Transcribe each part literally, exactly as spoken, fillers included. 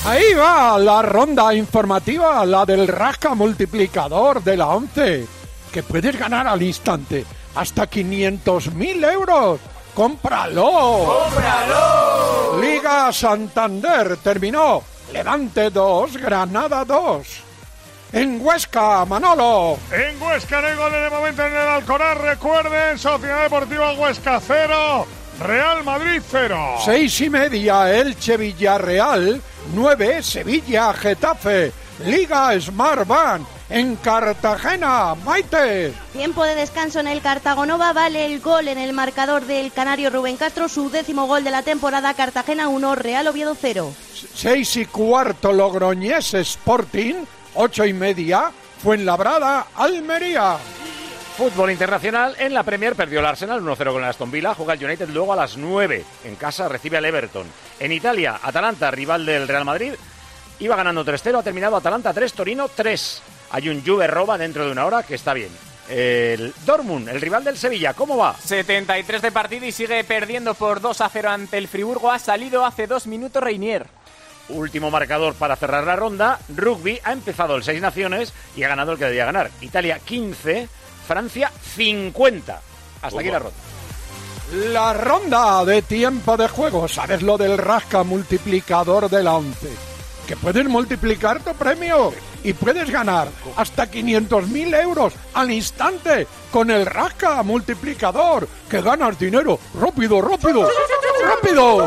Ahí va la ronda informativa, la del rasca multiplicador de la once, que puedes ganar al instante hasta quinientos mil euros. ¡Cómpralo! ¡Cómpralo! Liga Santander terminó. Levante dos, Granada dos. En Huesca, Manolo. En Huesca no hay goles de momento en el Alcoraz. Recuerden, Sociedad Deportiva Huesca cero, Real Madrid cero. Seis y media, Elche Villarreal. Nueve, Sevilla Getafe. Liga Smartbank. En Cartagena, Maite. Tiempo de descanso en el Cartagonova. Vale el gol en el marcador del canario Rubén Castro. Su décimo gol de la temporada. Cartagena uno, Real Oviedo cero. Seis y cuarto, Logroñés Sporting. Ocho y media, Fuenlabrada, Almería. Fútbol internacional, en la Premier perdió el Arsenal uno cero con el Aston Villa, juega el United luego a las nueve, en casa recibe al Everton. En Italia, Atalanta, rival del Real Madrid, iba ganando tres cero, ha terminado Atalanta tres, Torino tres. Hay un Juve Roma dentro de una hora que está bien. El Dortmund, el rival del Sevilla, ¿cómo va? setenta y tres de partido y sigue perdiendo por dos a cero ante el Friburgo, ha salido hace dos minutos Reinier. Último marcador para cerrar la ronda. Rugby ha empezado el Seis Naciones y ha ganado el que debía ganar. Italia quince, Francia cincuenta. Hasta aquí la ronda. La ronda de tiempo de juego. ¿Sabes lo del rasca multiplicador de la once? Que puedes multiplicar tu premio y puedes ganar hasta quinientos mil euros al instante con el rasca multiplicador. Que ganas dinero. ¡Rápido, rápido! ¡Rápido!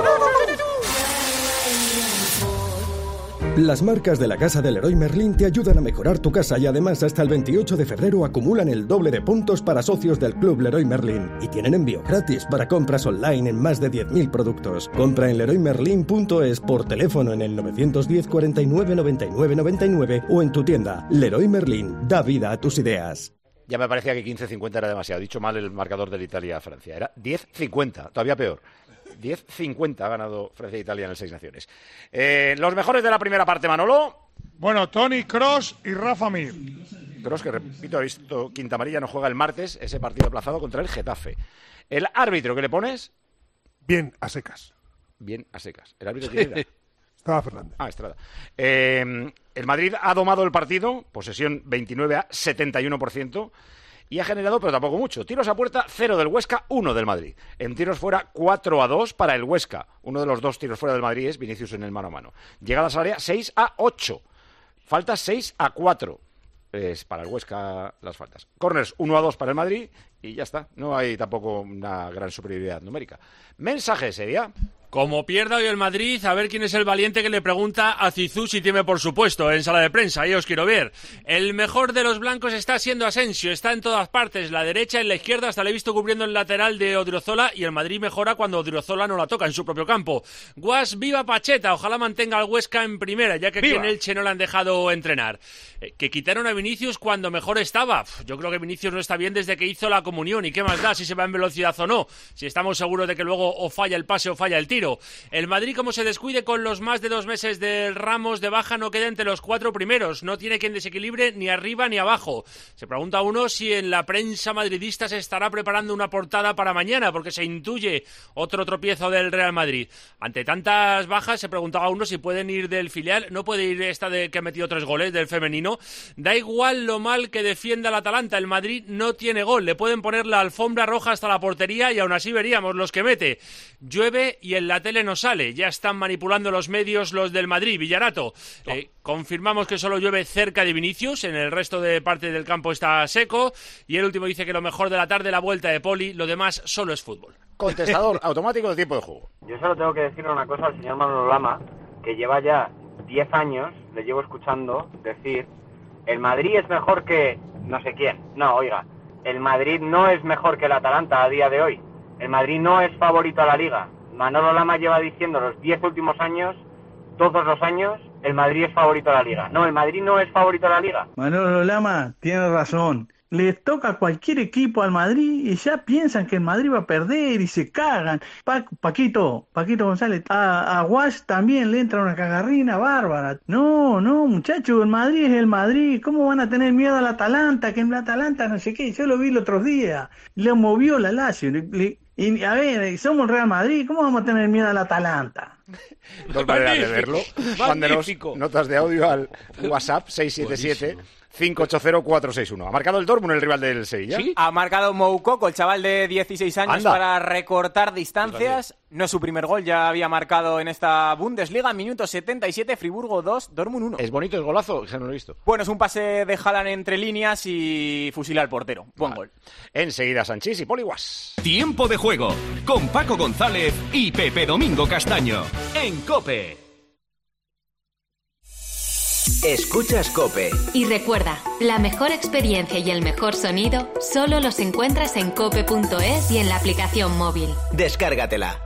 Las marcas de la Casa del Leroy Merlin te ayudan a mejorar tu casa y además hasta el veintiocho de febrero acumulan el doble de puntos para socios del Club Leroy Merlin y tienen envío gratis para compras online en más de diez mil productos. Compra en leroy merlin punto es por teléfono en el nueve uno cero, cuarenta y nueve, noventa y nueve, noventa y nueve o en tu tienda. Leroy Merlin, da vida a tus ideas. Ya me parecía que quince cincuenta era demasiado. He dicho mal el marcador del Italia-Francia. Era diez cincuenta, todavía peor. diez cincuenta ha ganado Francia e Italia en el Seis Naciones. Eh, los mejores de la primera parte, Manolo. Bueno, Toni Kroos y Rafa Mir. Kroos, que repito, ha visto quinta amarilla, no juega el martes, ese partido aplazado contra el Getafe. El árbitro, ¿qué le pones? Bien, a secas. Bien, a secas. ¿El árbitro quién era? Estrada Fernández. Ah, Estrada. Eh, el Madrid ha domado el partido, posesión veintinueve a setenta y uno por ciento. Y ha generado, pero tampoco mucho. Tiros a puerta, cero del Huesca, uno del Madrid. En tiros fuera, cuatro a dos para el Huesca. Uno de los dos tiros fuera del Madrid es Vinicius en el mano a mano. Llegadas al área, seis a ocho. Faltas, seis a cuatro. Es para el Huesca las faltas. Corners, uno a dos para el Madrid. Y ya está. No hay tampoco una gran superioridad numérica. Mensaje, sería... Como pierda hoy el Madrid, a ver quién es el valiente que le pregunta a Zizou si tiene por supuesto en sala de prensa. Ahí os quiero ver. El mejor de los blancos está siendo Asensio, está en todas partes, la derecha, en la izquierda, hasta le he visto cubriendo el lateral de Odriozola y el Madrid mejora cuando Odriozola no la toca en su propio campo. Guas, viva Pacheta, ojalá mantenga al Huesca en primera, ya que aquí en Elche no le han dejado entrenar. Eh, que quitaron a Vinicius cuando mejor estaba. Uf, yo creo que Vinicius no está bien desde que hizo la comunión y qué más da si se va en velocidad o no, si estamos seguros de que luego o falla el pase o falla el tiro. El Madrid, como se descuide con los más de dos meses de Ramos de baja, no queda entre los cuatro primeros. No tiene quien desequilibre ni arriba ni abajo. Se pregunta uno si en la prensa madridista se estará preparando una portada para mañana, porque se intuye otro tropiezo del Real Madrid. Ante tantas bajas, se preguntaba uno si pueden ir del filial. No puede ir esta de que ha metido tres goles del femenino. Da igual lo mal que defienda el Atalanta. El Madrid no tiene gol. Le pueden poner la alfombra roja hasta la portería y aún así veríamos los que mete. Llueve y en la tele no sale, ya están manipulando los medios los del Madrid. Villarato, eh, confirmamos que solo llueve cerca de Vinicius, en el resto de parte del campo está seco, y el último dice que lo mejor de la tarde la vuelta de Poli, lo demás solo es fútbol. Contestador automático de tiempo de juego. Yo solo tengo que decirle una cosa al señor Manolo Lama, que lleva ya diez años, le llevo escuchando decir, el Madrid es mejor que no sé quién. No, oiga, el Madrid no es mejor que el Atalanta a día de hoy. El Madrid no es favorito a la Liga. Manolo Lama lleva diciendo los diez últimos años, todos los años, el Madrid es favorito a la Liga. No, el Madrid no es favorito a la Liga. Manolo Lama tiene razón. Le toca cualquier equipo al Madrid y ya piensan que el Madrid va a perder y se cagan. Pa- Paquito, Paquito González, a, a Guas también le entra una cagarrina bárbara. No, no, muchachos, el Madrid es el Madrid. ¿Cómo van a tener miedo al Atalanta? Que en el Atalanta no sé qué. Yo lo vi el otro día. Le movió la Lazio. Le, le, Y a ver, somos Real Madrid, ¿cómo vamos a tener miedo al Atalanta? Dos maneras de verlo. Mándenos notas de audio al WhatsApp seis siete siete, cinco ocho cero, cuatro seis uno. ¿Ha marcado el Dortmund, el rival del Sevilla? ¿Sí? Ha marcado Moukoko, el chaval de dieciséis años, Anda. para recortar distancias. No es su primer gol, ya había marcado en esta Bundesliga, minuto setenta y siete, Friburgo dos, Dortmund uno. ¿Es bonito el golazo? Que no lo he visto. Bueno, es un pase de Haaland entre líneas y fusila al portero. Buen Vale. gol. Enseguida Sanchís y Poliguas. Tiempo de juego con Paco González y Pepe Domingo Castaño en COPE. Escuchas COPE. Y recuerda, la mejor experiencia y el mejor sonido solo los encuentras en cope punto es y en la aplicación móvil. Descárgatela.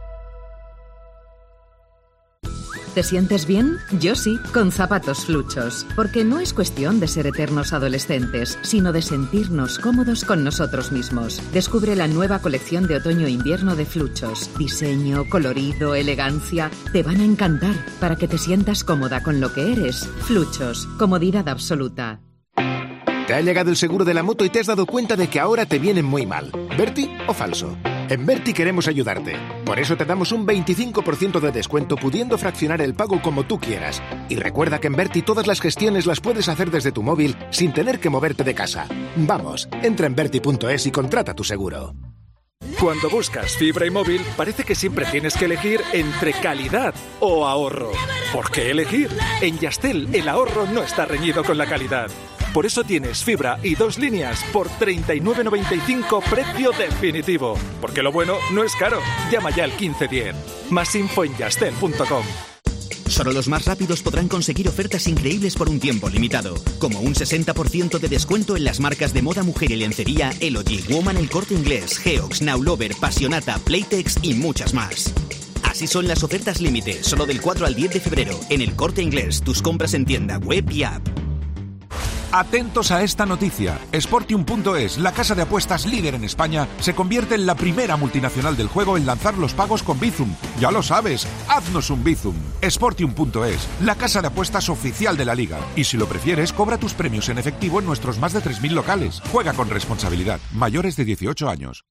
¿Te sientes bien? Yo sí, con zapatos Fluchos. Porque no es cuestión de ser eternos adolescentes, sino de sentirnos cómodos con nosotros mismos. Descubre la nueva colección de otoño-invierno de Fluchos. Diseño, colorido, elegancia. Te van a encantar para que te sientas cómoda con lo que eres. Fluchos, comodidad absoluta. Te ha llegado el seguro de la moto y te has dado cuenta de que ahora te vienen muy mal. ¿Berti o falso? En Berti queremos ayudarte. Por eso te damos un veinticinco por ciento de descuento pudiendo fraccionar el pago como tú quieras. Y recuerda que en Berti todas las gestiones las puedes hacer desde tu móvil sin tener que moverte de casa. Vamos, entra en berti punto es y contrata tu seguro. Cuando buscas fibra y móvil, parece que siempre tienes que elegir entre calidad o ahorro. ¿Por qué elegir? En Yastel el ahorro no está reñido con la calidad. Por eso tienes fibra y dos líneas por treinta y nueve noventa y cinco precio definitivo. Porque lo bueno no es caro. Llama ya al quince diez. Más info en yastel punto com. Solo los más rápidos podrán conseguir ofertas increíbles por un tiempo limitado, como un sesenta por ciento de descuento en las marcas de moda, mujer y lencería Elogy, Woman, El Corte Inglés, Geox, Now Lover, Passionata, Playtex y muchas más. Así son las ofertas límite, solo del cuatro al diez de febrero, en El Corte Inglés, tus compras en tienda, web y app. Atentos a esta noticia. Sportium punto es, la casa de apuestas líder en España, se convierte en la primera multinacional del juego en lanzar los pagos con Bizum. Ya lo sabes, haznos un Bizum. Sportium punto es, la casa de apuestas oficial de la liga. Y si lo prefieres, cobra tus premios en efectivo en nuestros más de tres mil locales. Juega con responsabilidad. Mayores de dieciocho años.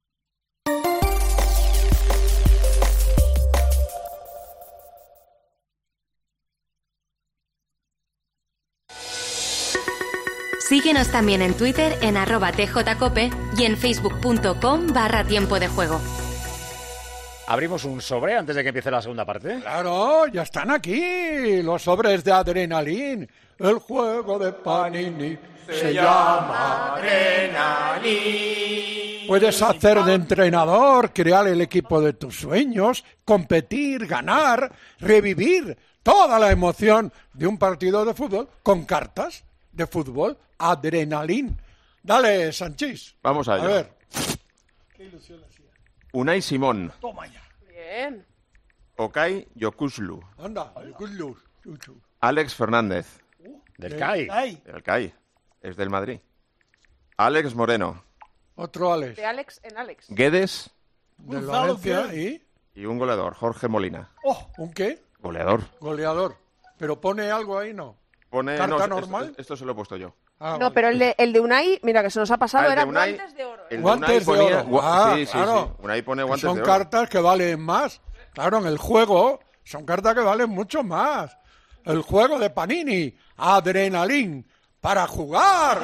Síguenos también en Twitter en arroba tjcope y en facebook punto com barra tiempo de juego. ¿Abrimos un sobre antes de que empiece la segunda parte? Claro, ya están aquí los sobres de Adrenalin. El juego de Panini se llama Adrenalin. Puedes hacer de entrenador, crear el equipo de tus sueños, competir, ganar, revivir toda la emoción de un partido de fútbol con cartas de fútbol Adrenalin. Dale, Sanchís. Vamos allá. A ver. Qué ilusión hacía. Unai Simón. Toma ya. Bien. Okay Yokuslu. Anda, Yokuslu. Alex Fernández. Uh, del C A I. Del C A I. Es del Madrid. Alex Moreno. Otro Alex. De Alex en Alex. Guedes. Del Valencia y... Y un goleador, Jorge Molina. Oh, ¿un qué? Goleador. Goleador. Pero pone algo ahí, ¿no? Pone, ¿Carta no, normal? Esto, esto se lo he puesto yo. Ah, no, vale. pero el de, el de Unai, mira que se nos ha pasado, Ah, el de eran Unai- guantes de oro. El de Guantes Unai de ponía- oro. gua- Ah, sí, sí, claro. sí. Unai pone guantes Son de oro. cartas que valen más. Claro, en el juego son cartas que valen mucho más. El juego de Panini, Adrenalin, para jugar.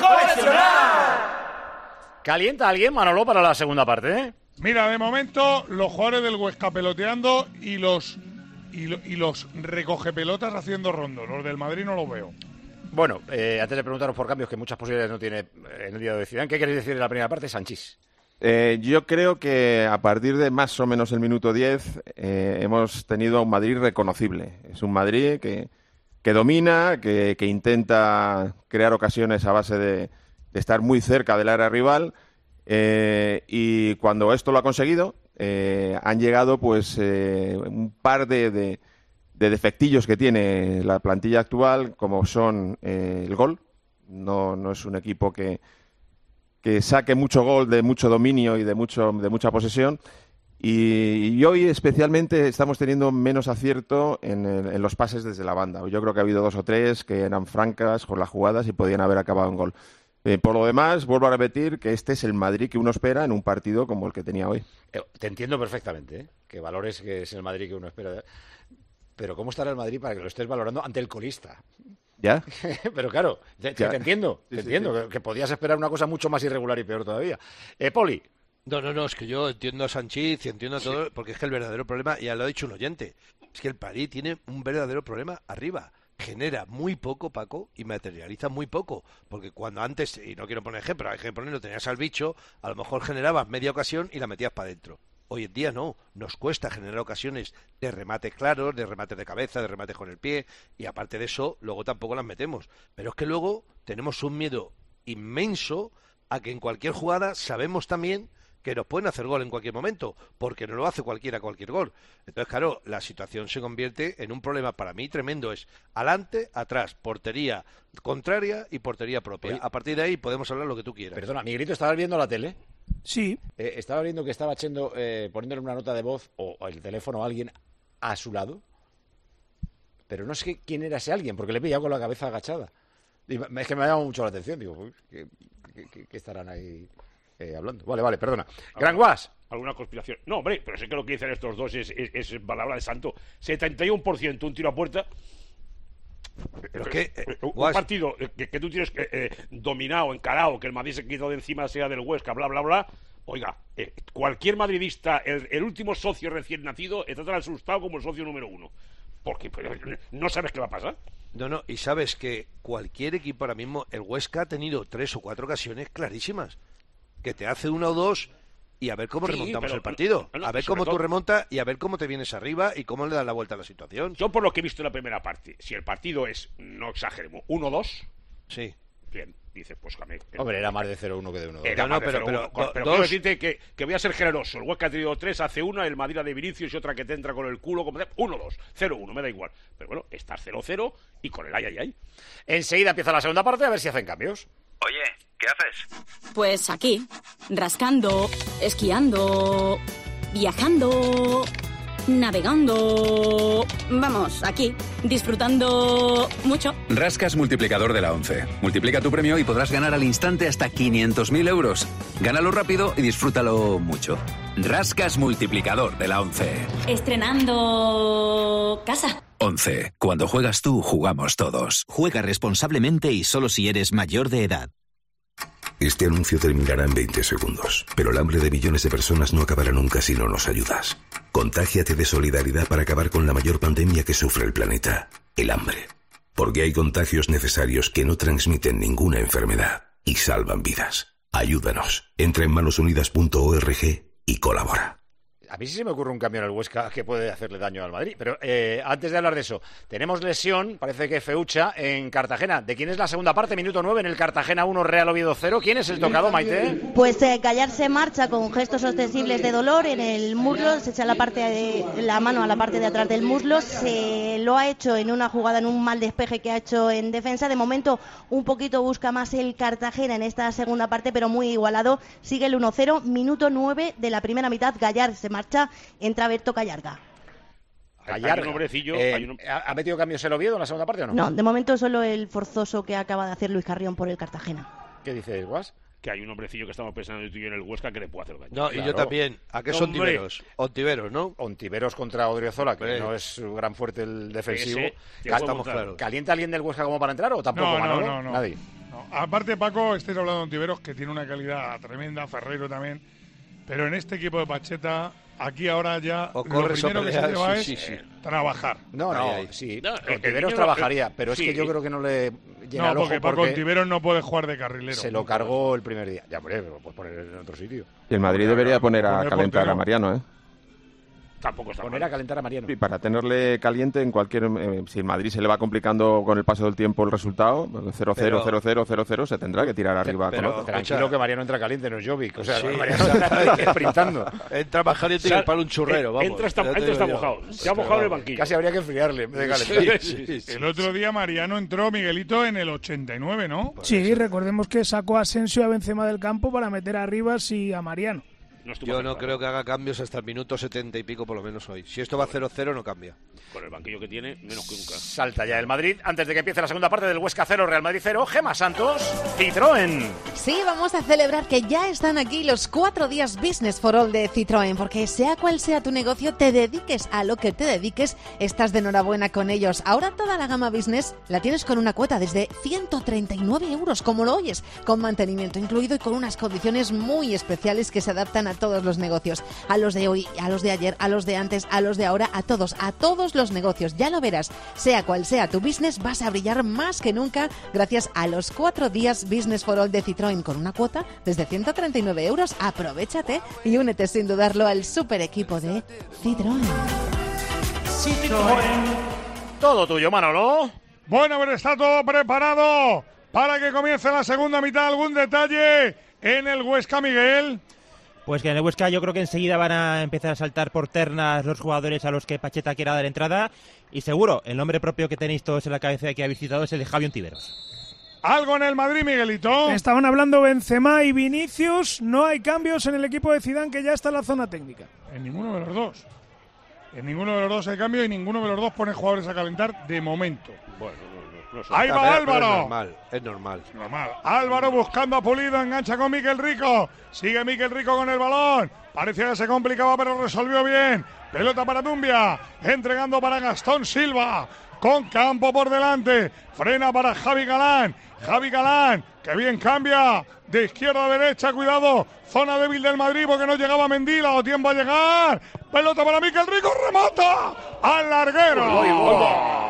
¿Calienta alguien, Manolo, para la segunda parte? ¿eh? Mira, de momento, los jugadores del Huesca peloteando y los y, lo- y los recogepelotas haciendo rondo. Los del Madrid no los veo. Bueno, eh, antes de preguntaros por cambios, que muchas posibilidades no tiene eh, en el día de Zidane, ¿qué queréis decir en la primera parte, Sanchís? Eh, yo creo que a partir de más o menos el minuto diez eh, hemos tenido un Madrid reconocible. Es un Madrid que, que domina, que, que intenta crear ocasiones a base de, de estar muy cerca del área rival eh, y cuando esto lo ha conseguido eh, han llegado pues eh, un par de, de, de defectillos que tiene la plantilla actual, como son eh, el gol. No, no es un equipo que que saque mucho gol de mucho dominio y de mucho de mucha posesión y, y hoy especialmente estamos teniendo menos acierto en, el- en los pases desde la banda. Yo creo que ha habido dos o tres que eran francas con las jugadas y podían haber acabado en gol. Eh, por lo demás, vuelvo a repetir que este es el Madrid que uno espera en un partido como el que tenía hoy. Eh, te entiendo perfectamente, ¿eh? Que valores que es el Madrid que uno espera. Pero ¿cómo estará el Madrid para que lo estés valorando ante el colista? ¿Ya? Pero claro, te, Ya. te entiendo, te Sí, sí, entiendo, sí. Que, que podías esperar una cosa mucho más irregular y peor todavía. Eh, Poli. No, no, no, es que yo entiendo a Sanchís y entiendo a todo, porque es que el verdadero problema, ya lo ha dicho un oyente, es que el París tiene un verdadero problema arriba. Genera muy poco, Paco, y materializa muy poco. Porque cuando antes, y no quiero poner ejemplo, hay que ponerlo, tenías al bicho, a lo mejor generabas media ocasión y la metías para adentro. Hoy en día no, nos cuesta generar ocasiones de remates claros, de remates de cabeza, de remates con el pie, y aparte de eso, luego tampoco las metemos. Pero es que luego tenemos un miedo inmenso a que en cualquier jugada sabemos también que nos pueden hacer gol en cualquier momento, porque no lo hace cualquiera cualquier gol. Entonces, claro, la situación se convierte en un problema para mí tremendo. Es adelante, atrás, portería contraria y portería propia. Oye, a partir de ahí podemos hablar lo que tú quieras. Perdona, Miguelito, ¿estabas viendo la tele? Sí. Eh, estaba viendo que estaba Chendo eh, poniéndole una nota de voz o, o el teléfono a alguien a su lado. Pero no sé quién era ese alguien, porque le he pillado con la cabeza agachada. Y me- es que me ha llamado mucho la atención. Digo, uy, ¿qué, qué- qué- qué estarán ahí eh, hablando? Vale, vale, perdona. Gran Guas. ¿Alguna conspiración? No, hombre, pero sé que lo que dicen estos dos es, es, es palabra de santo. setenta y uno por ciento un tiro a puerta. Pero es que, eh, un Guas- partido eh, que, que tú tienes que, eh, dominado, encarado, que el Madrid se quitó de encima, sea del Huesca, bla, bla, bla. Oiga, eh, cualquier madridista, el, el último socio recién nacido, está tan asustado como el socio número uno. Porque pero, no sabes qué va a pasar. No, no, y sabes que cualquier equipo ahora mismo, el Huesca ha tenido tres o cuatro ocasiones clarísimas, que te hace una o dos y a ver cómo Sí, remontamos pero- el partido, no, no, a ver sobre cómo tú todo- remontas y a ver cómo te vienes arriba y cómo le das la vuelta a la situación. Yo, por lo que he visto en la primera parte, si el partido es, no exageremos, uno dos, sí. Bien, dices, pues que Hombre, era más de cero uno que de uno dos. Era No, más no, de pero- cero pero uno. do- pero dos- quiero decirte que, que voy a ser generoso. El Huesca ha tenido tres, hace una, el Madrid de Vinicius y otra que te entra con el culo. como uno dos, cero uno, me da igual. Pero bueno, estás cero cero y con el ay, ay, ay. Enseguida empieza la segunda parte, a ver si hacen cambios. Oye, ¿qué haces? Pues aquí, rascando, esquiando, viajando, navegando. Vamos, aquí, disfrutando mucho. Rascas multiplicador de la ONCE. Multiplica tu premio y podrás ganar al instante hasta quinientos mil euros. Gánalo rápido y disfrútalo mucho. Rascas multiplicador de la ONCE. Estrenando casa. ONCE. Cuando juegas tú, jugamos todos. Juega responsablemente y solo si eres mayor de edad. Este anuncio terminará en veinte segundos, pero el hambre de millones de personas no acabará nunca si no nos ayudas. Contágiate de solidaridad para acabar con la mayor pandemia que sufre el planeta, el hambre. Porque hay contagios necesarios que no transmiten ninguna enfermedad y salvan vidas. Ayúdanos. Entra en manos unidas punto org y colabora. A mí sí se me ocurre un cambio en el Huesca que puede hacerle daño al Madrid. Pero eh, antes de hablar de eso, tenemos lesión, parece que Feucha, en Cartagena. ¿De quién es la segunda parte? Minuto nueve en el Cartagena uno, Real Oviedo cero. ¿Quién es el tocado, Maite? Pues eh, Gallar se marcha con gestos ostensibles de dolor en el muslo, se echa la, parte de, la mano a la parte de atrás del muslo, se lo ha hecho en una jugada, en un mal despeje que ha hecho en defensa. De momento un poquito busca más el Cartagena en esta segunda parte, pero muy igualado. Sigue el uno cero, minuto nueve de la primera mitad. Gallar se marcha, entra Berto Callarga. Gallarga. Hay un hombrecillo, Eh, hay un- ¿ha, ha metido cambios el Oviedo en la segunda parte o no? No, de momento solo el forzoso que acaba de hacer Luis Carrión por el Cartagena. ¿Qué dices, Guas? Que hay un hombrecillo que estamos pensando tú y yo en el Huesca que le puede hacer daño. No, y yo también. ¿A qué son Hombre. tiberos? Ontiveros, ¿no? Ontiveros contra Odriozola, que Hombre. no es su gran fuerte el defensivo. Ese, ya estamos claros. ¿Calienta alguien del Huesca como para entrar o tampoco, No, no, Manolo? no, no. Nadie. No. Aparte, Paco, estáis hablando de Ontiveros, que tiene una calidad tremenda, Ferreiro también. Pero en este equipo de Pacheta, aquí ahora ya O lo corres o primero que se peleas, lleva sí, es sí, sí. eh, trabajar. No, no, Ahí, ahí. sí. No, el Ontiveros niño- trabajaría, pero sí. es que yo creo que no le llega No, al ojo porque Paco porque Ontiveros no puede jugar de carrilero. se lo cargó el primer día. Ya, hombre, lo puedes poner en otro sitio. Y el Madrid debería poner a Poner calentar portero. a Mariano, ¿eh? Tampoco está Poner mal. a calentar a Mariano. Y para tenerle caliente en cualquier... eh, si el Madrid se le va complicando con el paso del tiempo el resultado, cero cero, cero cero, cero cero, se tendrá que tirar arriba pero- con otro. Tranquilo Escucha. que Mariano entra caliente, no es Jovic. O sea, Sí, Mariano entra sprintando. Entra más caliente y Sal- el palo un churrero, eh, vamos. Entra está, Ya te entra está digo yo. mojado. Se ha mojado en el banquillo. Casi habría que enfriarle en vez de calentar. Sí, sí, sí. El otro día Mariano entró, Miguelito, en el ochenta y nueve, ¿no? Sí, recordemos que sacó a Asensio a Benzema del campo para meter a Rivas y a Mariano. No estuvo Yo no acertado. creo que haga cambios hasta el minuto setenta y pico por lo menos hoy. Si esto va cero cero no cambia. Con el banquillo que tiene, menos que nunca. Salta ya el Madrid antes de que empiece la segunda parte del Huesca cero, Real Madrid cero. Gemma Santos, Citroën. Sí, vamos a celebrar que ya están aquí los cuatro días Business for All de Citroën, porque sea cual sea tu negocio, te dediques a lo que te dediques, estás de enhorabuena con ellos. Ahora toda la gama Business la tienes con una cuota desde ciento treinta y nueve euros, como lo oyes, con mantenimiento incluido y con unas condiciones muy especiales que se adaptan a todos los negocios, a los de hoy, a los de ayer, a los de antes, a los de ahora, a todos, a todos los negocios. Ya lo verás, sea cual sea tu business, vas a brillar más que nunca gracias a los cuatro días Business for All de Citroën con una cuota desde ciento treinta y nueve euros. Aprovechate y únete sin dudarlo al super equipo de Citroën. Citroën. Todo tuyo, Manolo. Bueno, pero está todo preparado para que comience la segunda mitad. ¿Algún detalle en el Huesca, Miguel? Pues que en el Huesca yo creo que enseguida van a empezar a saltar por ternas los jugadores a los que Pacheta quiera dar entrada. Y seguro, el nombre propio que tenéis todos en la cabeza de que habéis citado es el de Javi Ontiveros. ¿Algo en el Madrid, Miguelito? Estaban hablando Benzema y Vinicius. No hay cambios en el equipo de Zidane, que ya está en la zona técnica. En ninguno de los dos. En ninguno de los dos hay cambio y ninguno de los dos pone jugadores a calentar de momento. Bueno, no, no, no sé. Ahí va Álvaro. Es normal, es normal. Normal. Álvaro buscando a Pulido, engancha con Miquel Rico. Sigue Miquel Rico con el balón. Parecía que se complicaba, pero resolvió bien. Pelota para Dumbia. Entregando para Gastón Silva. Con Campo por delante. Frena para Javi Galán. Javi Galán, que bien cambia. De izquierda a derecha, cuidado. Zona débil del Madrid porque no llegaba Mendy. O tiempo a llegar. Pelota para Miquel Rico. Remata al larguero. Uy, uy, uy.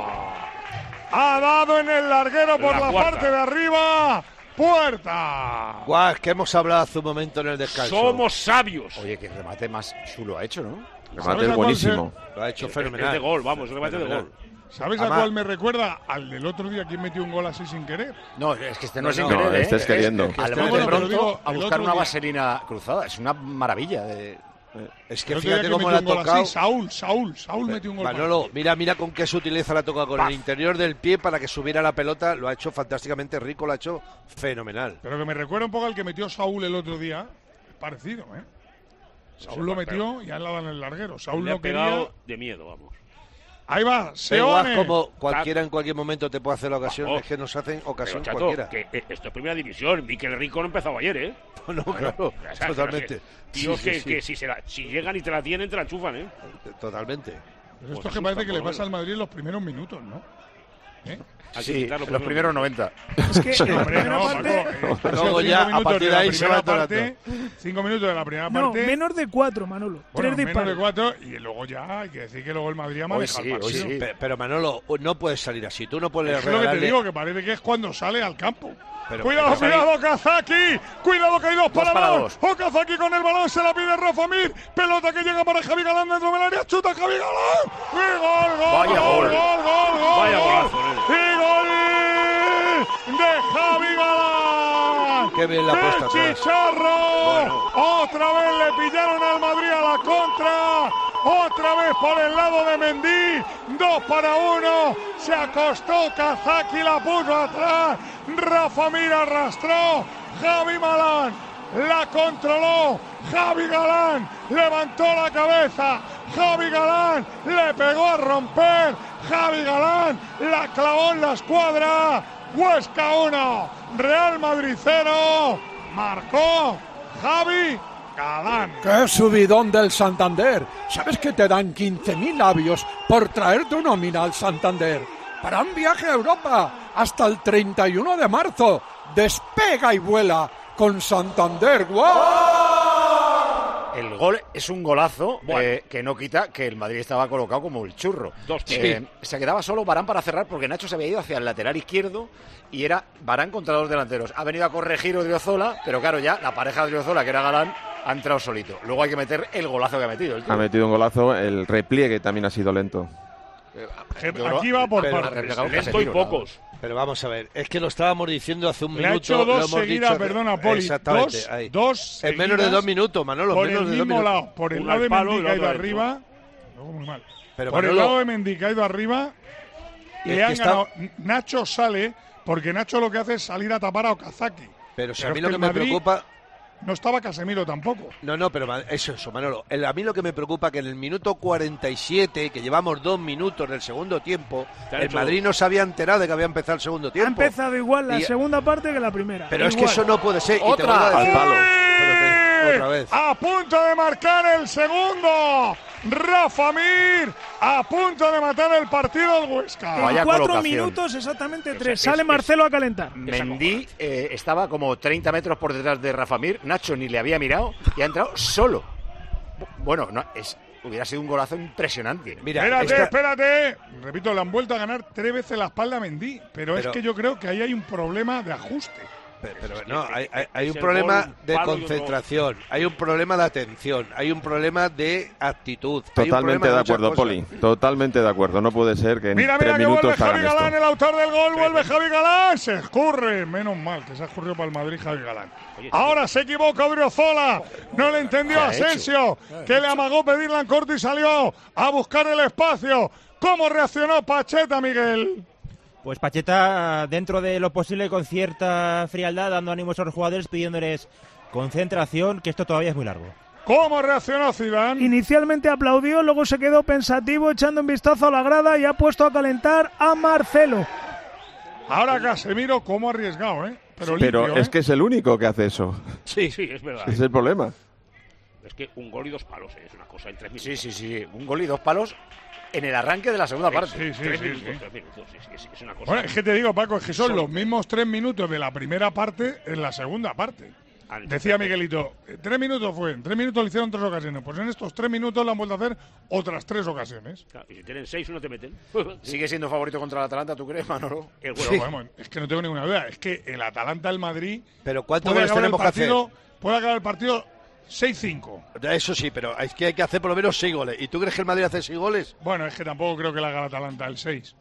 Ha dado en el larguero por La la, cuarta. parte de arriba. Puerta. Guau, es que hemos hablado hace un momento en el descanso. Somos sabios. Oye, qué remate más chulo ha hecho, ¿no? Remate es buenísimo. Lo ha hecho Es fenomenal. de gol, vamos, remate de Fenomenal. gol. ¿Sabes Además- a cuál me recuerda? Al del otro día, ¿quién metió un gol así sin querer? No, es que este no, No, es sin no, querer, ¿eh? este es queriendo. Al este bote bueno, pero pronto digo, a el buscar otro una día. vaselina cruzada. Es una maravilla. De... Es que El otro día fíjate que cómo metió le ha un gol tocado. así, Saúl, Saúl, Saúl metió un gol. Manolo, para- mira, mira con qué sutileza la toca con el interior del pie para que subiera la pelota. Lo ha hecho fantásticamente rico, lo ha hecho fenomenal. Pero que me recuerda un poco al que metió Saúl el otro día. Es parecido, ¿eh? Saúl lo metió y han dado en el larguero. Saúl Le ha no quería. pegado de miedo, vamos. Ahí va, Da igual Seoane. como cualquiera en cualquier momento te puede hacer la ocasión, Vamos. es que nos hacen ocasión Pero, chato, cualquiera. que eh, esto es primera división. Miquel Rico no empezó ayer, ¿eh? No, claro, O sea, totalmente. Tíos Sí, que, sí, sí. que si, se la- si llegan y te la tienen, te la enchufan, ¿eh? Totalmente. Pero esto Pues es que parece asusta, que le por lo pasa al Madrid en los primeros minutos, ¿no? ¿Eh? Hay que Sí, quitar los primeros noventa. Es que en la Hombre, primera no, parte... Paco, eh, han sido Luego cinco ya, a minutos partir de la ahí se primera va todo el parte, Cinco minutos de la primera No, parte. menos de cuatro, Manolo. Bueno, Tres menos de disparos. cuatro y luego ya hay que decir que luego el Madrid ha Hoy manejado sí, el hoy partido. sí. Pero, pero, Manolo, no puedes salir así. Tú no puedes Es lo que te regalarle- digo, que parece que es cuando sale al campo. Pero- cuidado, pero- cuidado, Kazaki. Cuidado que hay dos para para balón. dos. O Kazaki con el balón, se la pide Rafa Mir. Pelota que llega para Javi Galán dentro del área. Chuta Javi Galán. Y gol, gol, Vaya gol, gol. gol, gol, gol. Vaya gol. golazo, Y gol de Javi Galán. Qué bien la ha puesto ¡El atrás. Chicharro! Otra vez le pillaron al Madrid a la contra. Otra vez por el lado de Mendy. Dos para uno. Se acostó Kazaki, la puso atrás. Rafa Mir arrastró. Javi Malán la controló. Javi Galán levantó la cabeza. Javi Galán le pegó a romper. Javi Galán la clavó en la escuadra. Huesca uno, Real Madrid cero. Marcó Javi Galán. ¡Qué subidón del Santander! ¿Sabes que te dan quince mil labios por traer tu nómina al Santander? Para un viaje a Europa hasta el treinta y uno de marzo. Despega y vuela con Santander. ¡Guau! El gol es un golazo Bueno. eh, que no quita que el Madrid estaba colocado como el churro. Dos Eh, se quedaba solo Varane para cerrar porque Nacho se había ido hacia el lateral izquierdo y era Varane contra los delanteros. Ha venido a corregir Odriozola, pero claro, ya la pareja de Odriozola, que era Galán, ha entrado solito. Luego hay que meter el golazo que ha metido. El tío. Ha metido un golazo, el repliegue también ha sido lento. Aquí va por Pero- Ha partes. replegado casi Lento y tiro, nada. pocos. Pero vamos a ver, es que lo estábamos diciendo hace un Le ha minuto. hecho lo dos hemos seguidas, dicho- perdona, Poli. Exactamente, Dos, ahí. dos En menos de seguidas dos minutos, Manolo. por menos el de dos mismo minutos. lado, por el Una lado de al palo Mendy y que ha ido la otra arriba. Luego muy mal. Pero por el Manolo- lado de Mendy que ha ido arriba y Es le han que está- ganado. Nacho sale porque Nacho lo que hace es salir a tapar a Okazaki. Pero si Pero a mí es lo que que el me Madrid preocupa. no estaba Casemiro tampoco. No, no, pero eso, eso, Manolo. El, a mí lo que me preocupa es que en el minuto cuarenta y siete, que llevamos dos minutos del segundo tiempo, el hecho... Madrid no se había enterado de que había empezado el segundo tiempo. Ha empezado igual la y... segunda parte que la primera. Pero igual. es que eso no puede ser. ¡Otra! Y te vuelvo a decir, ¡Al palo! Espérate, otra vez. A punto de marcar el segundo. Rafa Mir, a punto de matar el partido del Huesca. En Vaya cuatro colocación. minutos, exactamente tres. Es- Sale es- Marcelo a calentar. Mendy eh, estaba como treinta metros por detrás de Rafa Mir. Nacho ni le había mirado y ha entrado solo. Bueno, no, es, hubiera sido un golazo impresionante. Mira, espérate, esta- espérate. Repito, le han vuelto a ganar tres veces la espalda a Mendy. Pero, es Pero- que yo creo que ahí hay un problema de ajuste. Pero, pero Es que- no, hay, hay- hay es un el problema gol, un de palo y otro- concentración, hay un problema de atención, hay un problema de actitud. hay un Totalmente problema de muchas acuerdo, cosas. Poli. Totalmente de acuerdo. No puede ser que en Mira, tres mira que vuelve minutos Javi hagan Galán, esto. el autor del gol, vuelve Javi Galán, se escurre, menos mal que se ha escurrido para el Madrid Javi Galán. Ahora se equivoca Odriozola, no le entendió ¿Qué a ha hecho? Asensio, que le amagó pedirla en corto y salió a buscar el espacio. ¿Cómo reaccionó Pacheta, Miguel? Pues Pacheta, dentro de lo posible, con cierta frialdad, dando ánimos a los jugadores, pidiéndoles concentración, que esto todavía es muy largo. ¿Cómo reaccionó Zidane? Inicialmente aplaudió, luego se quedó pensativo, echando un vistazo a la grada y ha puesto a calentar a Marcelo. Ahora Casemiro, cómo arriesgado, ¿eh? Pero, Pero limpio, es ¿eh? que es el único que hace eso. Sí, sí, es verdad. Ese es el problema. Es que un gol y dos palos ¿eh? es una cosa en tres minutos. Sí, sí, sí. Un gol y dos palos en el arranque de la segunda parte. Sí, sí, tres sí, minutos, sí. tres minutos, sí, sí, sí, es una cosa. Bueno, es que te digo, Paco, es que son Son- los mismos tres minutos de la primera parte en la segunda parte. Decía Miguelito, eh, tres minutos fue, en tres minutos le hicieron tres ocasiones. Pues en estos tres minutos le han vuelto a hacer otras tres ocasiones. Claro, y si tienen seis, uno te meten. ¿Sigue siendo favorito contra el Atalanta, tú crees, Manolo? El Bueno, Sí. vamos, es que no tengo ninguna duda. Es que el Atalanta del Madrid Pero ¿cuántos puede goles acabar el tenemos que hacer? partido, puede acabar el partido seis cinco. Eso sí, pero es que hay que hacer por lo menos seis goles. ¿Y tú crees que el Madrid hace seis goles? Bueno, es que tampoco creo que le haga el Atalanta el seis.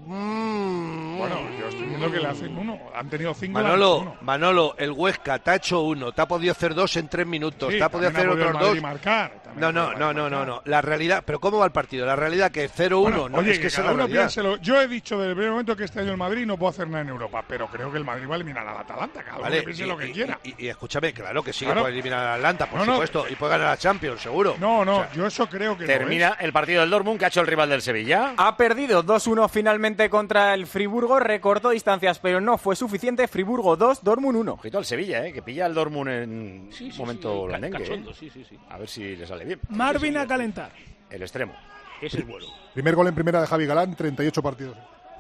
Bueno, yo estoy viendo que le hacen uno. Han tenido cinco. le han hecho Manolo, uno. Manolo, el Huesca te ha hecho uno, te ha podido hacer dos en tres minutos, Sí, te ha podido hacer también ha otros podido el dos. Madrid marcar, también No, ha no, podido el no, Madrid no, no, marcar. no. La realidad, pero ¿cómo va el partido? La realidad que cero uno, Bueno, no, oye, es que, que esa es cada la uno realidad. piénselo. Yo he dicho desde el primer momento que este año el Madrid no puede hacer nada en Europa, pero creo que el Madrid va a eliminar al Atalanta. Cada Vale, uno piense y, lo que y- quiera. y- y escúchame, claro que sí Claro. que puede eliminar al Atlanta, por No, no. supuesto, y puede ganar a la Champions, seguro. No, no, O sea, yo eso creo que no Termina el partido del Dortmund, que ha hecho el rival del Sevilla. Ha perdido dos uno finalmente contra el Friburgo, recortó distancias, pero no fue suficiente. Friburgo dos, Dortmund uno. Ojito al Sevilla, ¿eh? Que pilla al Dortmund en Sí, un sí, momento sí, blandengue. cachondo, ¿eh? sí, sí, sí. A ver si le sale bien. Marvin a calentar. El extremo. Ese es bueno. Primer gol en primera de Javi Galán, treinta y ocho partidos.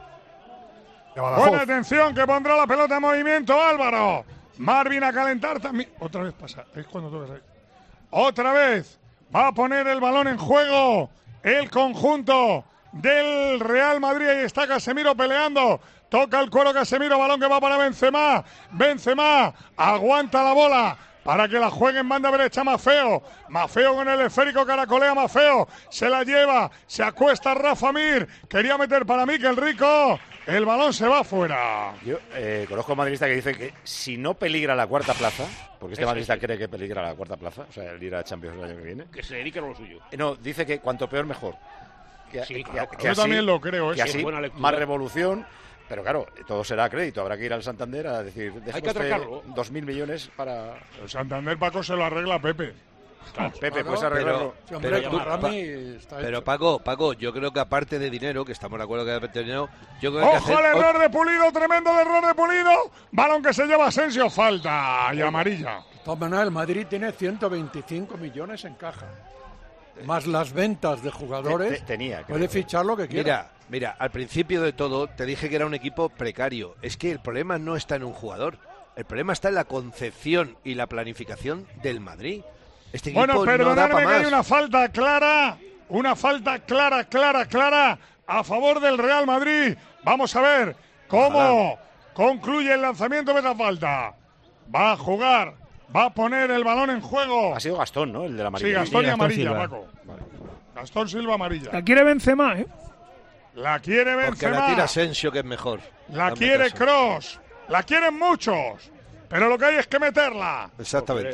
De Buena Badajoz. atención, que pondrá la pelota en movimiento Álvaro. Marvin a calentar también. Otra vez pasa. Es cuando tocas ahí. Otra vez. Va a poner el balón en juego. El conjunto del Real Madrid. Ahí está Casemiro peleando. Toca el cuero Casemiro. Balón que va para Benzema. Benzema aguanta la bola para que la juegue en banda derecha Mafeo. Mafeo con el esférico, caracolea Mafeo. Se la lleva. Se acuesta Rafa Mir. Quería meter para Mikel Rico. El balón se va fuera. Yo eh, conozco a un madridista que dice que si no peligra la cuarta plaza, porque este Eso, madridista eso. cree que peligra la cuarta plaza, o sea, el ir a Champions el año que viene. Que se dediquen a lo suyo. Eh, No, dice que cuanto peor mejor. Que, Sí, que- claro, que claro. Yo también lo creo, Que eso. así, Es buena lectura. más revolución. Pero claro, todo será a crédito. Habrá que ir al Santander a decir, Hay que atracarlo. dos mil millones para... El Santander Paco se lo arregla a Pepe. Pepe, puedes arreglarlo. Pero, hombre, pero, con pa- Rami pa- está pero hecho. Paco, Paco, yo creo que aparte de dinero, que estamos de acuerdo que aparte de dinero, yo creo que hay que ¡Ojo al hacer error de Pulido! ¡Tremendo el error de Pulido! Balón que se lleva Asensio. Falta y amarilla. De todas maneras, el Madrid tiene ciento veinticinco millones en caja. Más las ventas de jugadores. Te- te- tenía, creo. Puede fichar lo que quiera. Mira, mira, al principio de todo te dije que era un equipo precario. Es que el problema no está en un jugador. El problema está en la concepción y la planificación del Madrid. Este equipo Bueno, no da perdonadme para que hay más. una falta clara. Una falta clara, clara, clara a favor del Real Madrid. Vamos a ver cómo concluye el lanzamiento de esa falta. Va a jugar. Va a poner el balón en juego. Ha sido Gastón, ¿no? El de la Sí, amarilla. Gastón y Gastón amarilla, Silva. Paco. Gastón Silva amarilla. La quiere Benzema, ¿eh? La quiere Porque la Benzema. tira Asensio, que es mejor. La Hazme quiere caso. Cross. La quieren muchos. Pero lo que hay es que meterla. Exactamente.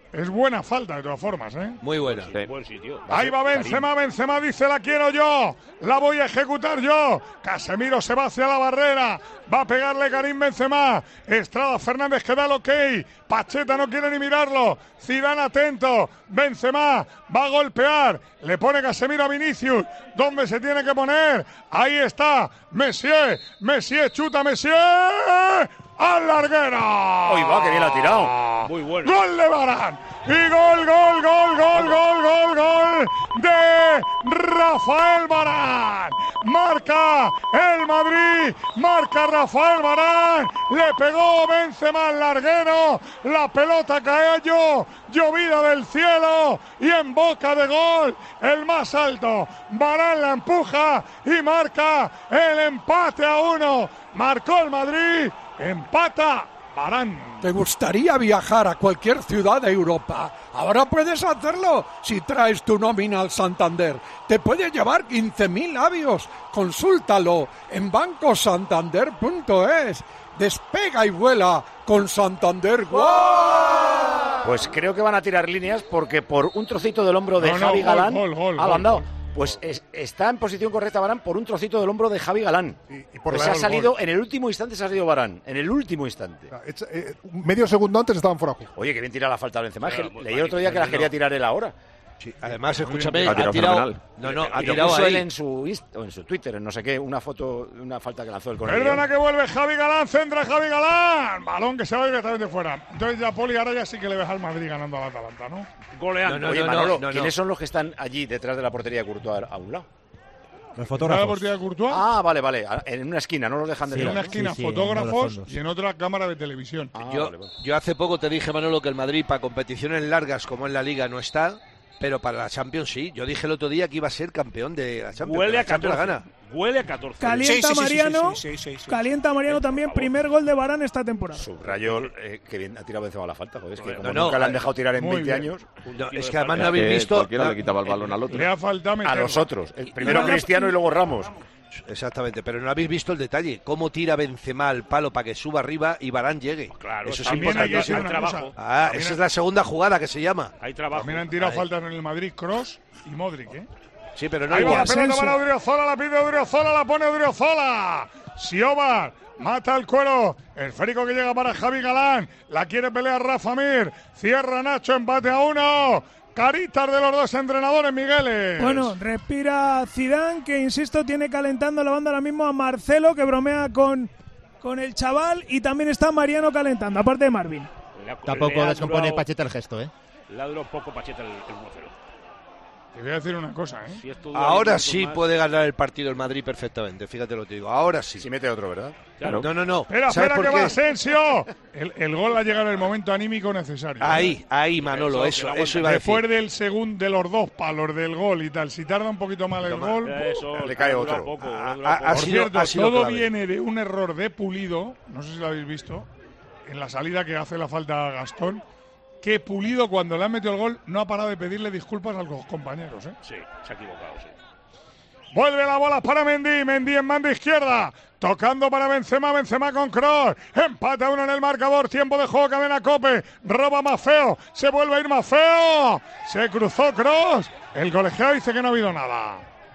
Es buena falta, de todas formas, ¿eh? Muy buena. Sí, buen sitio. Ahí va Benzema, Benzema dice, la quiero yo, la voy a ejecutar yo. Casemiro se va hacia la barrera, va a pegarle Karim Benzema. Estrada Fernández que da el ok. Pacheta no quiere ni mirarlo. Zidane atento. Benzema va a golpear. Le pone Casemiro a Vinicius. ¿Dónde se tiene que poner? Ahí está. Messier. Messier chuta Messier. ¡Al larguera! ¡Uy, va, que bien la ha tirado! Muy bueno. ¡Gol de Varane! Y gol, gol, gol, gol, gol, gol, gol de Rafael Varane. Marca el Madrid, marca Rafael Varane. Le pegó Benzema al larguero. La pelota cayó, llovida del cielo y en boca de gol. El más alto. Varane la empuja y marca el empate a uno. Marcó el Madrid. Empata Varane. ¿Te gustaría viajar a cualquier ciudad de Europa? Ahora puedes hacerlo si traes tu nómina al Santander. Te puede llevar quince mil avios. Consúltalo en banco santander punto es. Despega y vuela con Santander. ¡Wow! Pues creo que van a tirar líneas porque por un trocito del hombro de No, no, Javi gol, Galán... gol, gol, ah, lo han gol, dado. gol. Pues es- está en posición correcta Varane por un trocito del hombro de Javi Galán. Y por Pues la- se ha el salido, gol. en el último instante se ha salido Varane. En el último instante. Echa- eh, medio segundo antes estaban fuera de juego. Oye, que bien tira la falta de Benzema. Claro, Que pues, leí el otro día que la no, quería no. tirar él ahora. Sí, además, escúchame, Ha ha tirado tirado... fenomenal. No, no, ha Y lo tirado puso él ahí. en su, inst- o en su Twitter, en no sé qué, una foto, una falta que lanzó el con el Perdona guión. que vuelve Javi Galán, centra Javi Galán. Balón que se va directamente fuera. Entonces ya Poli, ahora ya sí que le ves al Madrid ganando al Atalanta, ¿no? Goleando. No, no, Oye, no, Manolo, no, no. ¿quiénes son los que están allí detrás de la portería de Courtois a un lado? Los ¿La fotógrafos. portería de Courtois? Ah, vale, vale. En una esquina, no los dejan de Sí, en lado, una ¿no? esquina sí, sí, en fotógrafos uno de los fondos. y en otra cámara de televisión. Ah, Yo, vale, vale. yo hace poco te dije, Manolo, que el Madrid para competiciones largas como en la Liga no está, pero para la Champions sí. Yo dije el otro día que iba a ser campeón de la Champions. Huele que a la Champions la catorce. gana. Huele a catorce. Calienta Sí, sí, sí, sí, Mariano, sí, sí, sí, sí. calienta Mariano también, primer gol de Varane esta temporada. Subrayó eh, que bien ha tirado Benzema la falta. Joder, es que No, como no, nunca le han eh, dejado tirar en muy veinte bien. años, No, es de que además no falta. habéis Que visto... cualquiera le quitaba el balón al otro. Le ha faltado a meterlo. los otros. El primero no, Cristiano y luego Ramos. Exactamente, pero no habéis visto el detalle. Cómo tira Benzema al palo para que suba arriba y Varane llegue. Claro, Eso es también hay que importante. decir hay una trabajo. cosa. Ah, También esa hay- es la segunda jugada que se llama. Hay trabajo. También han tirado Ahí. faltas en el Madrid Kroos y Modric, ¿eh? Sí, pero no Ahí va igual. la pelota Asensio. para Odriozola, la pide Odriozola, la pone Odriozola. Siobar mata el cuero. El férico que llega para Javi Galán. La quiere pelear Rafa Mir. Cierra Nacho, empate a uno. Caritas de los dos entrenadores, Migueles. Bueno, respira Zidane, que insisto, tiene calentando la banda ahora mismo a Marcelo, que bromea con, con el chaval, y también está Mariano calentando, aparte de Marvin. Le ha- Tampoco le ha descompone durado- Pacheta el gesto, ¿eh? Le ha durado poco Pacheta el, el uno cero. Te voy a decir una cosa, ¿eh? Si esto dura Ahora diez sí minutos más- puede ganar el partido el Madrid perfectamente, fíjate lo que te digo. Ahora sí. Si mete otro, ¿verdad? Claro. No, no, no. Espera, ¿Sabes espera por que qué? va Asensio. El, el gol ha llegado en el momento anímico necesario. ¿eh? Ahí, ahí, Manolo, Eso, eso, que eso, no iba a decir. Después del segundo de los dos palos del gol y tal, si tarda un poquito más el gol. Eso, Le cae ha durado otro. Poco, le Ah, ha durado ah, poco. ha Por sido- cierto, ha sido todo clave. viene de un error de Pulido, no sé si lo habéis visto, en la salida que hace la falta a Gastón, que Pulido cuando le ha metido el gol no ha parado de pedirle disculpas a los compañeros. ¿eh? Sí, se ha equivocado, sí. Vuelve la bola para Mendy, Mendy en banda izquierda, tocando para Benzema, Benzema con Kroos, empata uno en el marcador, tiempo de juego, cadena Cope, roba Mafeo, se vuelve a ir Mafeo, se cruzó Kroos, el colegiado dice que no ha habido nada.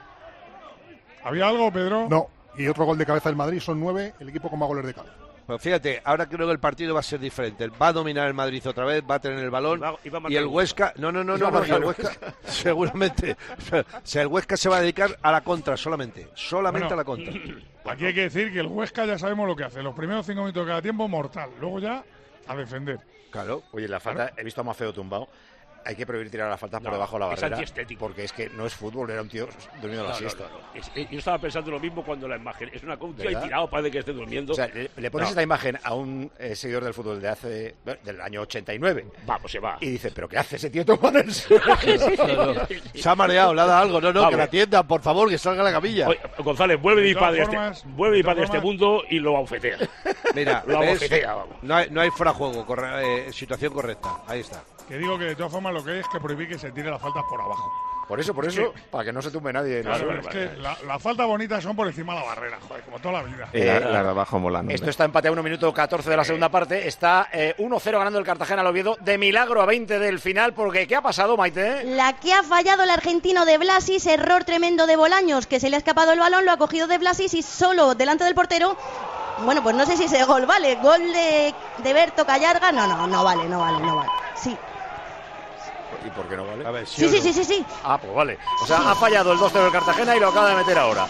¿Había algo, Pedro? No. Y otro gol de cabeza del Madrid, son nueve, el equipo con más goles de cabeza. Pues fíjate, ahora creo que el partido va a ser diferente. Va a dominar el Madrid otra vez, va a tener el balón. Iba- iba a marcar Y el el Huesca. No, no, no, Iba no, a porque el marcar el Huesca. Seguramente. O sea, el Huesca se va a dedicar a la contra solamente. Solamente Bueno, a la contra. Aquí hay que decir que el Huesca ya sabemos lo que hace. Los primeros cinco minutos de cada tiempo, mortal. Luego ya a defender. Claro. Oye, la falta, he visto a Mafeo tumbado. Hay que prohibir tirar las faltas por No, debajo de la es barrera. antiestético. Porque es que no es fútbol, era un tío durmiendo No, la no, siesta. no, no. Es- eh, yo estaba pensando lo mismo cuando la imagen. Es una un tío ahí ¿Verdad? tirado, parece que esté durmiendo. O sea, le, le pones No. esta imagen a un eh, seguidor del fútbol de hace del año ochenta y nueve. Vamos, se va. Y dice, ¿pero qué hace ese tío tomando el suelo? No, no. Se ha mareado, le ha dado algo. No, no, Vamos. que la atienda, por favor, que salga la camilla. Oye, González, vuelve De mi todas padre, a formas- este, vuelve mi de todas padre a este formas- mundo y lo abofetea. Mira, Lo ¿ves? abofetea, vamos. No hay, no hay fuera juego, corre- eh, situación correcta. Ahí está. Que digo que de todas formas lo que hay es que prohibir que se tire las faltas por abajo. Por eso, por eso, para que no se tumbe nadie. Claro, no, es que la, la falta bonita son por encima de la barrera, joder, como toda la vida. Eh, la, la de abajo molando. Esto está empate a uno minuto catorce de la segunda parte. Está eh, uno cero ganando el Cartagena al Oviedo. De milagro a veinte del final, porque ¿qué ha pasado, Maite? La que ha fallado el argentino de Blasis, error tremendo de Bolaños, que se le ha escapado el balón, lo ha cogido de Blasis y solo delante del portero. Bueno, pues no sé si ese gol vale. Gol de, de Berto Callarga. No, no, no vale, no vale, no vale. Sí. ¿Y por qué no vale? A ver, Sí, sí, sí, sí, sí. Ah, pues vale. O sea, ha fallado el dos cero del Cartagena y lo acaba de meter ahora.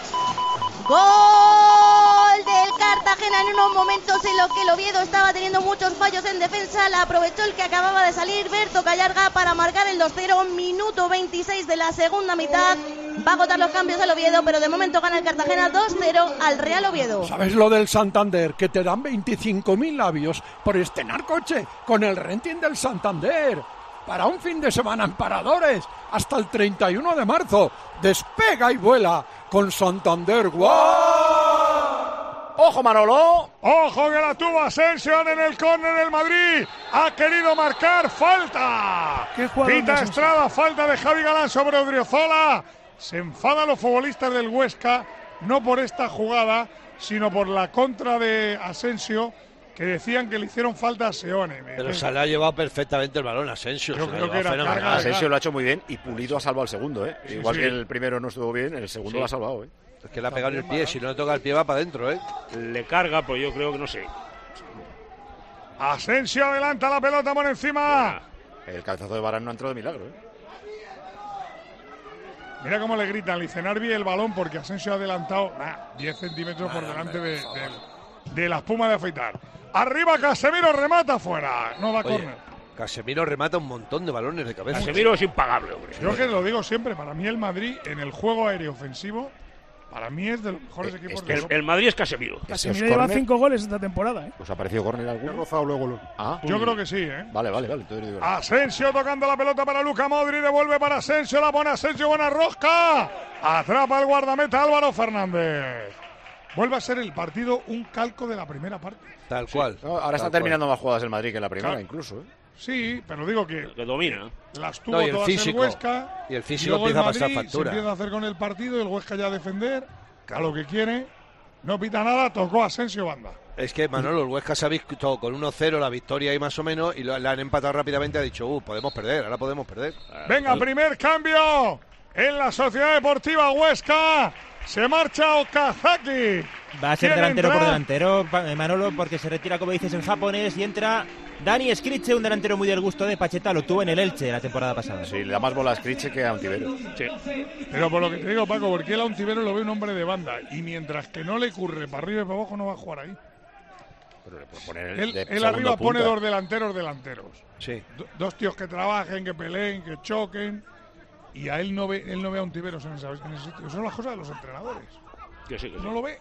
Gol del Cartagena en unos momentos en los que el Oviedo estaba teniendo muchos fallos en defensa. La aprovechó el que acababa de salir, Berto Callarga, para marcar el dos cero. Minuto veintiséis de la segunda mitad. Va a agotar los cambios el Oviedo, pero de momento gana el Cartagena dos cero al Real Oviedo. ¿Sabes lo del Santander? Que te dan veinticinco mil labios por estrenar coche con el renting del Santander. Para un fin de semana en Paradores, hasta el treinta y uno de marzo. Despega y vuela con Santander. ¡Guau! ¡Ojo, Manolo! ¡Ojo que la tuvo Asensio en el córner del Madrid! ¡Ha querido marcar falta! ¿Qué jugador Pita más Estrada, falta de Javi Galán sobre Odriozola. Se enfadan los futbolistas del Huesca, no por esta jugada, sino por la contra de Asensio, que decían que le hicieron falta a Seone. Pero se le ha llevado perfectamente el balón a Asensio. Yo se creo le ha que era llevado carga fenomenal. Asensio lo ha hecho muy bien y Pulido ha salvado el segundo, ¿eh? Sí, Igual sí. que el primero no estuvo bien, el segundo Sí. lo ha salvado, ¿eh? Es que le ha pegado en el pie, si no le toca el pie va para adentro, ¿eh? Le carga, pues yo creo que no sé. Asensio adelanta la pelota por encima. El cabezazo de Varane no ha entrado de milagro, ¿eh? Mira cómo le gritan, Licenarbi el balón porque Asensio ha adelantado nah, diez centímetros por delante de, de, de la espuma de afeitar. Arriba Casemiro, remata fuera. No da Oye, córner. Casemiro remata un montón de balones de cabeza. Casemiro es impagable, hombre. Yo que lo digo siempre, para mí el Madrid en el juego aéreo ofensivo, para mí es de los mejores Eh, equipos es de el, Europa. el Madrid es Casemiro. Casemiro lleva cinco goles esta temporada, ¿eh? ¿Os ha parecido córner alguno? He rozado luego. Lo... Ah, Yo creo que sí, ¿eh? Vale, vale, vale. Entonces digo, Asensio tocando la pelota para Luka Modric, devuelve para Asensio, la pone Asensio, buena rosca. Atrapa el guardameta Álvaro Fernández. Vuelve a ser el partido un calco de la primera parte. Tal cual. no, ahora está Tal terminando más jugadas el Madrid que en la primera, Claro. incluso, ¿eh? Sí, pero digo que Que domina. las tuvo No, y el todas físico. el Huesca. Y el físico luego empieza a el pasar Madrid factura. Se empieza a hacer con el partido, el Huesca ya a defender, a lo que quiere. No pita nada, tocó Asensio banda. Es que Manolo, el Huesca se ha visto con uno cero la victoria ahí más o menos y lo, la han empatado rápidamente. Ha dicho, uh, podemos perder, ahora podemos perder. Venga, primer cambio en la Sociedad Deportiva Huesca. Se marcha Okazaki. Va a ser ¿Quién delantero entra? por delantero, Pa- eh, Manolo, porque se retira, como dices, en japonés y entra Dani Skriche, un delantero muy del gusto de Pacheta. Lo tuvo en el Elche la temporada pasada. Sí, le da más bola a Skriche que a Ontivero. Sí. Pero por lo que te digo, Paco, porque él a Ontivero lo ve un hombre de banda. Y mientras que no le curre para arriba y para abajo, no va a jugar ahí. Pero le puede poner Él, de él segundo arriba pone punta. dos delanteros delanteros. Sí. Do- dos tíos que trabajen, que peleen, que choquen. Y a él no ve, él no ve a Ontiveros en ese, en ese sitio. Eso son las cosas de los entrenadores. Que sí, que sí. No lo ve.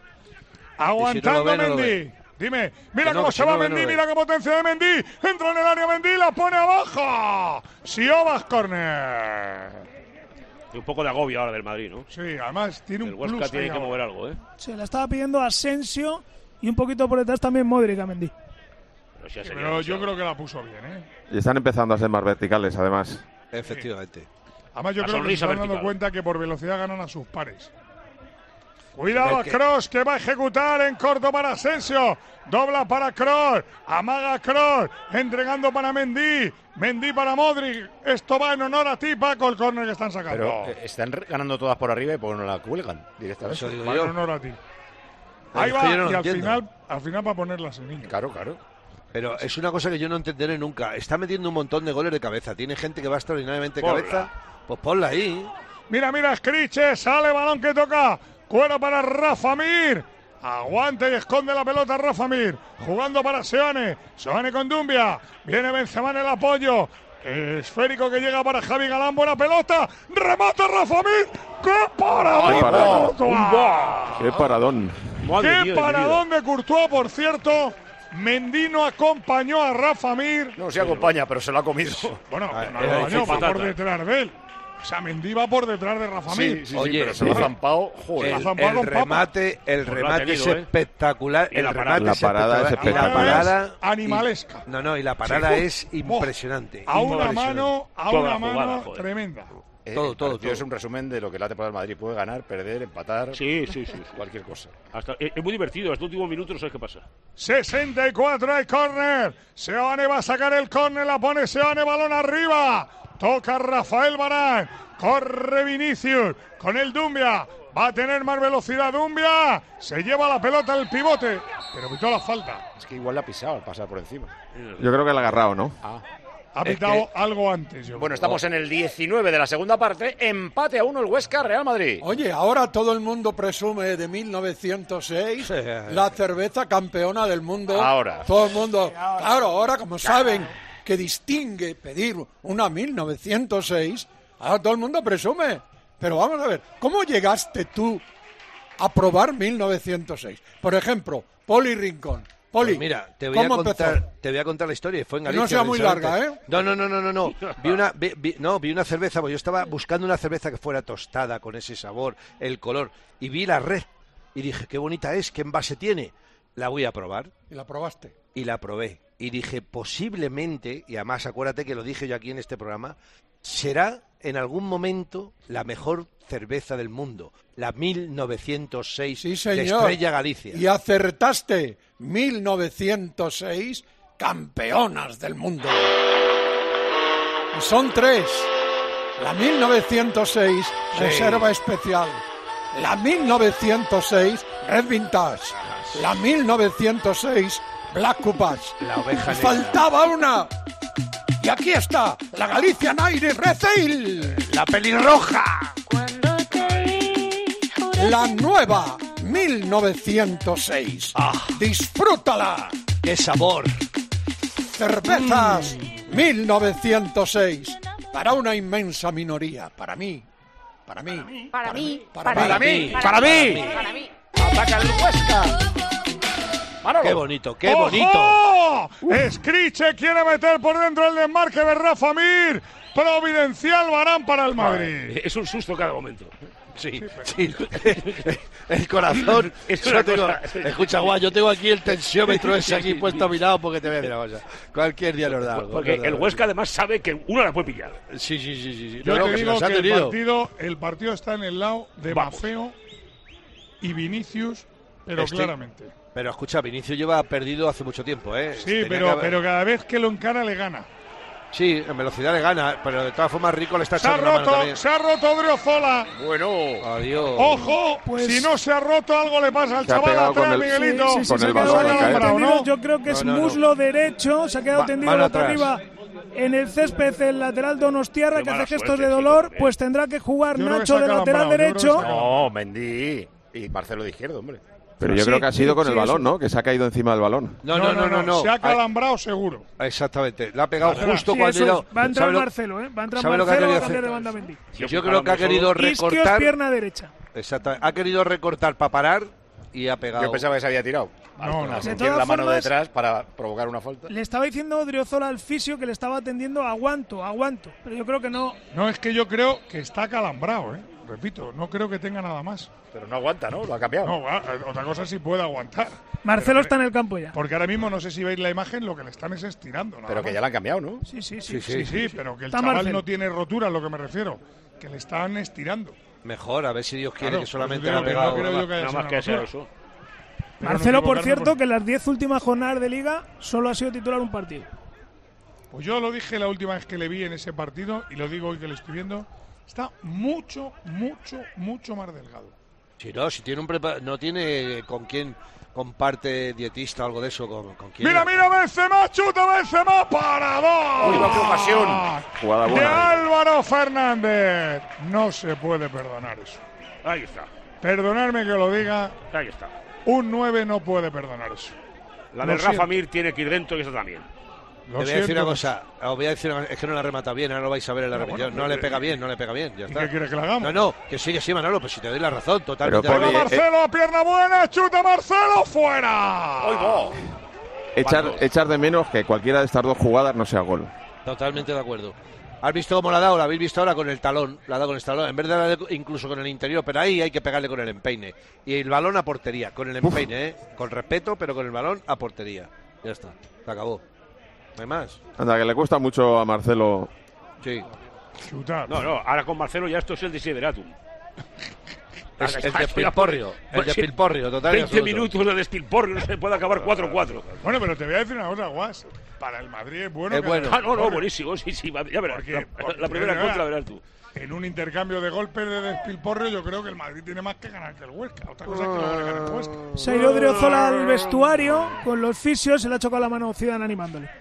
Y Aguantando si no lo ve, no lo Mendy. ve. Dime, mira Que no, cómo que se si va no lo ve, Mendy, no lo ve. mira qué potencia de Mendy. Entra en el área Mendy, la pone abajo. Siobas corner. Y un poco de agobio ahora del Madrid, ¿no? Sí, además tiene un El Huesca plus tiene ahí que ahora. mover algo, ¿eh? Se la estaba pidiendo Asensio y un poquito por detrás también Modric a Mendy. Pero, sí ha Sí, sido pero yo demasiado. creo que la puso bien, ¿eh? Y están empezando a ser más verticales, además. Efectivamente. Además yo La creo que se sonrisa están dando vertical. cuenta que por velocidad ganan a sus pares. Cuidado a Es que- Kroos, que va a ejecutar en corto para Asensio. Dobla para Kroos. Amaga Kroos. Entregando para Mendy. Mendy para Modric. Esto va en honor a ti, Paco, el córner que están sacando. Pero eh, están re- ganando todas por arriba y por no la cuelgan directamente. Eso digo Va en yo. honor a ti. Pero Ahí es va, que yo no lo y al entiendo. final, al final para ponerlas en niño. Claro, claro. Pero es una cosa que yo no entenderé nunca. Está metiendo un montón de goles de cabeza. Tiene gente que va extraordinariamente de Ponla. cabeza. Pues ponla ahí. Mira, mira, Skriche, sale balón que toca. Cuero para Rafa Mir. Aguanta y esconde la pelota Rafa Mir. Jugando para Seone. Seone con Dumbia. Viene Benzema en el apoyo. Esférico que llega para Javi Galán. Buena pelota. Remata Rafa Mir. ¡Qué paradón! Qué paradón. Courtois! ¡Qué paradón! Madre ¡Qué mía de mi paradón de Courtois, por cierto! Mendino acompañó a Rafa Mir. No se acompaña, pero se lo ha comido. Bueno, Ah, no era acompañó, difícil. va por Patata. detrás de él. O sea, Mendy va por detrás de Rafa Sí, Mir. sí, sí, Oye, pero se lo ha sí. zampado. Joder. El, ha zampado el con papa. remate, el Pues lo ha remate tenido, es ¿eh? espectacular. Y El la remate parada. La parada es espectacular. La Y la parada parada es animalesca. y- no, no, y la parada Sí. es impresionante. A una impresionante. mano, a Toda una la jugada, mano joder. tremenda. Eh, todo, todo, todo. Es un resumen de lo que la temporada del Madrid puede ganar, perder, empatar. Sí, sí, sí. Cualquier cosa. Hasta, es, es muy divertido. Hasta el último minuto no sabes qué pasa. sesenta y cuatro el córner. Seoane va a sacar el córner, la pone Seoane, balón arriba. Toca Rafael Varane. Corre Vinicius con el Dumbia. Va a tener más velocidad Dumbia. Se lleva la pelota al pivote. Pero pitó la falta. Es que igual la ha pisado al pasar por encima. Yo creo que la ha agarrado, ¿no? Ah. Ha pitado que... algo antes. Yo bueno, estamos en el diecinueve de la segunda parte. Empate a uno el Huesca, Real Madrid. Oye, ahora todo el mundo presume de mil novecientos seis sí. la cerveza campeona del mundo. Ahora. Todo el mundo. Claro, ahora como saben que distingue pedir una mil novecientos seis, ahora todo el mundo presume. Pero vamos a ver, ¿cómo llegaste tú a probar mil novecientos seis? Por ejemplo, Poli Rincón. Poli, pues mira, te voy, a contar, te voy a contar la historia. Fue en Galicia. No sea muy larga, ¿eh? No, no, no, no, no. no. Vi una, vi, vi, no, vi una cerveza, porque yo estaba buscando una cerveza que fuera tostada, con ese sabor, el color, y vi la red y dije, qué bonita es, qué envase tiene. La voy a probar. ¿Y la probaste? Y la probé. Y dije, posiblemente, y además acuérdate que lo dije yo aquí en este programa, será en algún momento la mejor cerveza del mundo, la mil novecientos seis sí, señor. de Estrella Galicia. Y acertaste, mil novecientos seis campeonas del mundo. Y son tres. La mil novecientos seis sí. Reserva Especial. La mil novecientos seis Red Vintage. La mil novecientos seis Black Coupage. La oveja negra. Faltaba una. Y aquí está, la Galicia Nairi Receil. La pelirroja. La nueva mil novecientos seis. Ah, ¡disfrútala! ¡Qué sabor! Cervezas mm. mil novecientos seis. Para una inmensa minoría. Para mí. Para mí. Para mí. Para, para, mí. mí. Para, para, mí. mí. para mí. Ataca el Huesca. Manolo. Qué bonito, qué ¡Ojo! bonito. Escriche quiere meter por dentro el desmarque de Rafa Mir. Providencial Varane para el Madrid. Es un susto cada momento. Sí, sí. El corazón. Yo tengo, escucha, guay, yo tengo aquí el tensiómetro ese aquí puesto a mi lado porque te voy a decir una cosa. Cualquier día nos da algo. Porque el Huesca además sabe que uno la puede pillar. Sí, sí, sí. sí. Yo no, te que digo que el partido, el partido está en el lado de Vamos. Mafeo y Vinicius, pero este, claramente. Pero escucha, Vinicius lleva perdido hace mucho tiempo, ¿eh? Sí, pero, haber... pero cada vez que lo encara le gana. Sí, en velocidad le gana, pero de todas formas Rico le está echando la mano también. Se ha roto Odriozola. Bueno. Adiós. Ojo, pues, si no se ha roto algo le pasa al se chaval atrás, el, Miguelito. Sí, sí, sí, con el balón tendido, ¿no? Yo creo que es no, no, muslo no. derecho, se ha quedado Va, tendido boca arriba en el césped el lateral Donostiarra, que hace gestos suerte, de dolor, pues tendrá que jugar yo Nacho de lateral derecho. No, Mendy y Marcelo de izquierdo, hombre. Pero yo sí, creo que ha sido sí, con sí, el balón, sí. ¿no? Que se ha caído encima del balón. No, no, no, no. no, no. Se ha calambrado seguro. Exactamente. Le ha pegado ah, justo sí, cuando... Lo, va a entrar Marcelo, ¿eh? Va a entrar Marcelo va a cambiar de banda Mendy. Yo creo que ha querido recortar... Isquios, pierna derecha. Exactamente. Ha querido recortar para parar y ha pegado... Yo pensaba que se había tirado. No, no. Sentir la mano formas, detrás para provocar una falta. Le estaba diciendo Odriozola al fisio que le estaba atendiendo aguanto, aguanto. Pero yo creo que no... No, es que yo creo que está calambrado, ¿eh? Repito, no creo que tenga nada más. Pero no aguanta, ¿no? Lo ha cambiado. No, otra cosa sí puede aguantar. Marcelo pero, está en el campo ya. Porque ahora mismo, no sé si veis la imagen, lo que le están es estirando. Nada pero que más. ya la han cambiado, ¿no? Sí, sí, Sí, sí. sí, sí, sí, sí pero que el está chaval Marcelo. no tiene rotura, a lo que me refiero. Que le están estirando. Mejor, a ver si Dios quiere claro, que solamente pues le ha pegado. No creo yo que haya nada más que sea eso. Marcelo, no por cierto, por... que en las diez últimas jornadas de Liga solo ha sido titular un partido. Pues yo lo dije la última vez que le vi en ese partido y lo digo hoy que lo estoy viendo. Está mucho, mucho, mucho más delgado. Si no, si tiene un prepa- no tiene con quién comparte dietista o algo de eso. ¿Con, con quién? Mira, mira, Benzema, chuta Benzema, parador. Uy, va por ocasión. Jugada buena. De Álvaro Fernández. No se puede perdonar eso. Ahí está. Perdonarme que lo diga. Ahí está. Un nueve no puede perdonar eso. La de Rafa Mir tiene que ir dentro y eso también. Lo voy a decir una cosa, os voy a decir una, es que no la remata bien, ahora lo vais a ver en la no, repetición. Bueno, no le pega bien, no le pega bien. Ya está. ¿Qué quieres que le hagamos? No, no, que sí, que sí, Manolo, pues si te doy la razón, totalmente. Pero Poli, Marcelo, eh, pierna buena, chuta Marcelo, fuera. ¡Oigo! Echar, echar de menos que cualquiera de estas dos jugadas no sea gol. Totalmente de acuerdo. ¿Has visto cómo la ha dado? La habéis visto ahora con el talón. La ha dado con el talón. En vez de darle incluso con el interior, pero ahí hay que pegarle con el empeine. Y el balón a portería, con el empeine, ¿eh? Con respeto, pero con el balón a portería. Ya está, se acabó. No hay más. Anda, que le cuesta mucho a Marcelo sí. Chuta. No, no, ahora con Marcelo ya esto es el desideratum. Es el despilporrio, el despilporrio, total. veinte minutos de despilporrio, no se puede acabar cuatro cuatro. Bueno, pero te voy a decir una cosa, Guas. Para el Madrid es bueno. Es que bueno. Ah, no, no, buenísimo, sí, sí. Ya verás. Porque, la, porque, la primera contra, verás tú. En un intercambio de golpes de despilporrio, yo creo que el Madrid tiene más que ganar que el Huesca. Otra cosa es que lo gane el Huesca. Se ha ido Odriozola al vestuario con los fisios, se le ha chocado la mano Zidane animándole.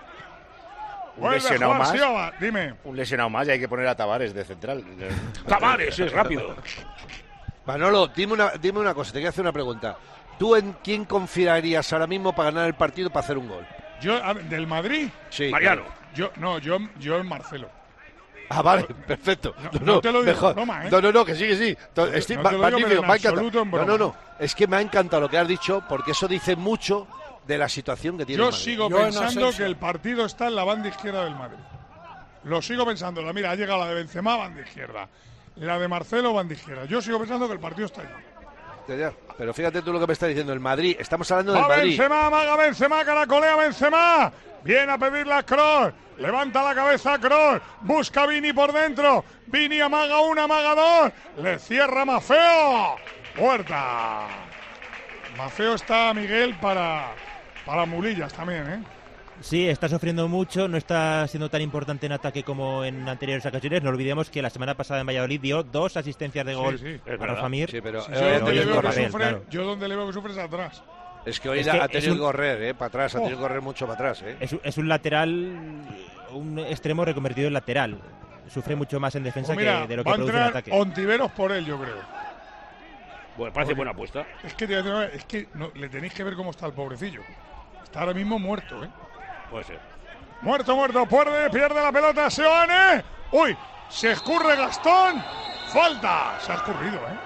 Un lesionado más. Silva, dime. Un lesionado más y hay que poner a Tavares de central. Tavares es rápido. Manolo, dime una, dime una cosa, te quiero hacer una pregunta. ¿Tú en quién confiarías ahora mismo para ganar el partido para hacer un gol? Yo, ¿del Madrid? Sí. Mariano. Yo, no, yo, yo en Marcelo. Ah, vale, perfecto. No, No, no, no te lo digo mejor. broma, ¿eh? No, no, no, que sí, que sí. No, Estoy, no ma- te lo digo, magnífico, pero en me ha encantado. absoluto en No, broma. no, no. Es que me ha encantado lo que has dicho porque eso dice mucho de la situación que tiene Yo el Madrid. sigo Yo en pensando ascenso. que el partido está en la banda izquierda del Madrid. Lo sigo pensando. La Mira, ha llegado la de Benzema, banda izquierda. La de Marcelo, banda izquierda. Yo sigo pensando que el partido está ahí. Ya, ya. Pero fíjate tú lo que me está diciendo el Madrid. Estamos hablando del Va Madrid. Benzema, maga Benzema, caracolea Benzema. Viene a pedirle a Kroos. Levanta la cabeza a Kroos. Busca a Vini por dentro. Vini amaga una, amaga dos. Le cierra Mafeo. Puerta. Mafeo está, Miguel, para, para mulillas también, ¿eh? Sí, está sufriendo mucho, no está siendo tan importante en ataque como en anteriores ocasiones. No olvidemos que la semana pasada en Valladolid dio dos asistencias de gol sí, para Famir. Sí, pero, Sí, eh, yo, donde hoy le es veo que Gorrer, sufre, claro. yo donde le veo que sufre es atrás. Es que hoy Es la- que ha es tenido un- que correr, ¿eh? Para atrás, ha tenido Oh. que correr mucho para atrás, ¿eh? Es, un- es un lateral, un extremo reconvertido en lateral. Sufre mucho más en defensa Pues mira, que de lo que va a produce en entrar ataque. Ontiveros por él, yo creo. Bueno, parece Porque- buena apuesta. Es que, te voy a decir una cosa, es que no, le tenéis que ver cómo está el pobrecillo. Está ahora mismo muerto, ¿eh? Puede ser. Muerto, muerto, pierde, pierde la pelota, Seoane. Uy, se escurre Gastón. Falta. Se ha escurrido, ¿eh?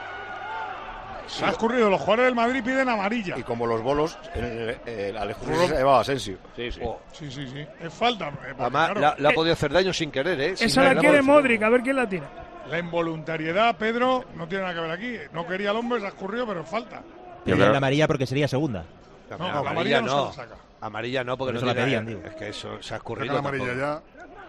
Se ha escurrido. Los jugadores del Madrid piden amarilla. Y como los bolos, el, el Alejo Rubén. se llevaba a Asensio. Sí, sí. Oh. Sí, sí, sí. Es falta. eh, porque, Además, claro, la, la ha eh, podido hacer daño sin querer, ¿eh? Sin Esa la querer, quiere ha Modric, a ver quién la tira. La involuntariedad, Pedro, no tiene nada que ver aquí. No quería el hombre, se ha escurrido, pero es falta. Pedían la amarilla porque sería segunda. No, No, amarilla, amarilla no se no. la saca. Amarilla no, porque Por no eso la tiene- pedían, digo. Es que eso se ha Saca escurrido. la amarilla tampoco.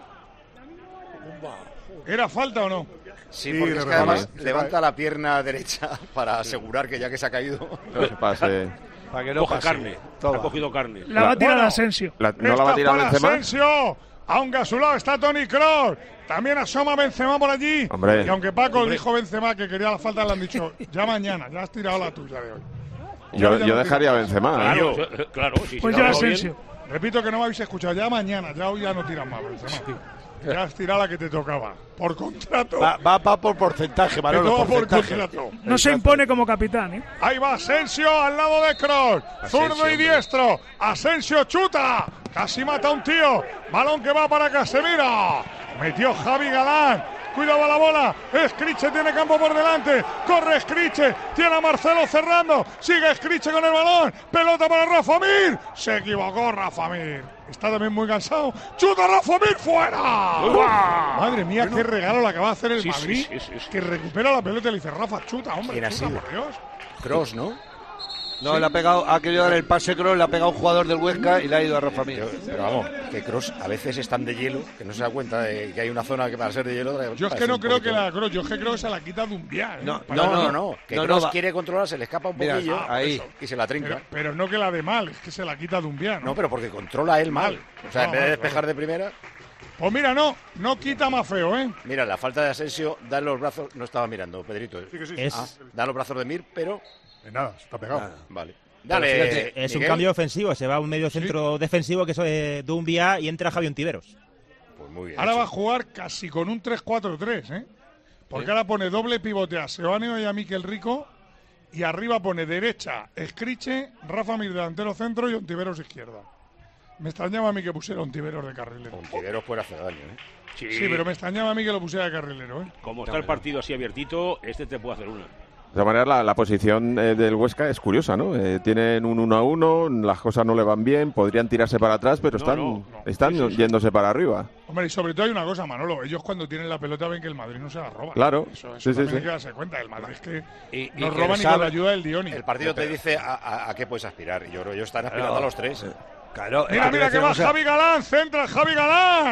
ya. ¿Era falta o no? Sí, Sí, porque de es que verdad, además se levanta va. la pierna derecha para asegurar que ya que se ha caído. No se pase. Para que no Coge pase. carne. Toma. Ha cogido carne. La va a tirar Bueno, Asensio. La- ¿No la va a Esta tirar para Benzema? Asensio. Aunque a su lado está Toni Kroos. También asoma Benzema por allí. Hombre. Y aunque Paco dijo Benzema que quería la falta, le han dicho ya mañana, ya has tirado la tuya de hoy. Yo, Ya yo no dejaría a tiras. Benzema. ¿eh? Claro, eh, claro. Sí, Pues sí, ya lo hago bien. Asensio. Repito que no me habéis escuchado, ya mañana, ya hoy ya no tiras más, Benzema. Ya has tirado la que te tocaba. Por contrato. Va, va, va por porcentaje, Que Manolo, todo por porcentaje. contrato. No se impone como capitán, ¿eh? Ahí va Asensio al lado de Kroos. Zurdo y hombre. diestro. Asensio chuta. Casi mata a un tío. Balón que va para Casemiro. Metió Javi Galán. Cuidado a la bola. Escriche tiene campo por delante. Corre Escriche. Tiene a Marcelo cerrando. Sigue Escriche con el balón. Pelota para Rafa Mir. Se equivocó Rafa Mir. Está también muy cansado. ¡Chuta Rafa Mir fuera! ¡Uah! Madre mía, qué regalo le acaba de hacer el Sí, sí, Madrid. sí, sí, sí. Que recupera la pelota y le dice Rafa, chuta, hombre. ¿Quién ha Chuta, sido? por Dios. Kroos, ¿no? No, le ha pegado, ha querido dar el pase Kroos, le ha pegado un jugador del Huesca y le ha ido a Rafa Mir. Pero, pero vamos, que Kroos a veces es tan de hielo que no se da cuenta de que hay una zona que para ser de hielo. otra Yo es para que ser no un creo poquito- que la Kroos, yo es que creo que se la quita de un día. ¿eh? No, Para- No, no, no, que No, no, Kroos va- quiere controlar, se le escapa un Mira, poquillo ah, ahí. y se la trinca. pero, pero no que la de mal, es que se la quita de un día, ¿no? No, pero porque controla él mal. O sea, en No, vez de mal, despejar claro. de primera, Pues mira, no, no quita más feo, ¿eh? mira, la falta de Asensio, da en los brazos, no estaba mirando, Pedrito. Sí que sí. Es- Ah, da en los brazos de Mir, pero De nada, está pegado. Nada. vale. Pero Dale, fíjate, es un Miguel. cambio ofensivo, se va a un medio centro defensivo que es eh, Doumbia y entra Javi Ontiveros. Pues muy bien. Ahora hecho. va a jugar casi con un tres cuatro tres, ¿eh? Porque ahora pone doble pivote a Seoane y a Miquel Rico y arriba pone derecha Escriche, Rafa Mir delantero centro y Ontiveros izquierda. Me extrañaba a mí que pusiera Ontiveros de carrilero. Ontiveros puede hacer daño, ¿eh? Sí, Sí, pero me extrañaba a mí que lo pusiera de carrilero, ¿eh? como está el partido así abiertito, este te puede hacer una. De todas maneras, la, la posición eh, del Huesca es curiosa, ¿no? Eh, tienen un uno a uno, las cosas no le van bien, podrían tirarse para atrás, pero No, están, no, no. están Sí, sí, sí. yéndose para arriba. Hombre, y sobre todo hay una cosa, Manolo. Ellos cuando tienen la pelota ven que el Madrid no se la roba. Claro. Eso, eso Sí, sí, también sí. hay que darse cuenta. El Madrid es que Y- y nos que roban y sabe- con la ayuda del Dioni. El partido te dice a, a- a qué puedes aspirar. Yo creo que ellos están aspirando Claro. a los tres. Claro, Mira, eh, te voy a mira que decir va una cosa. Javi Galán, centra Javi Galán.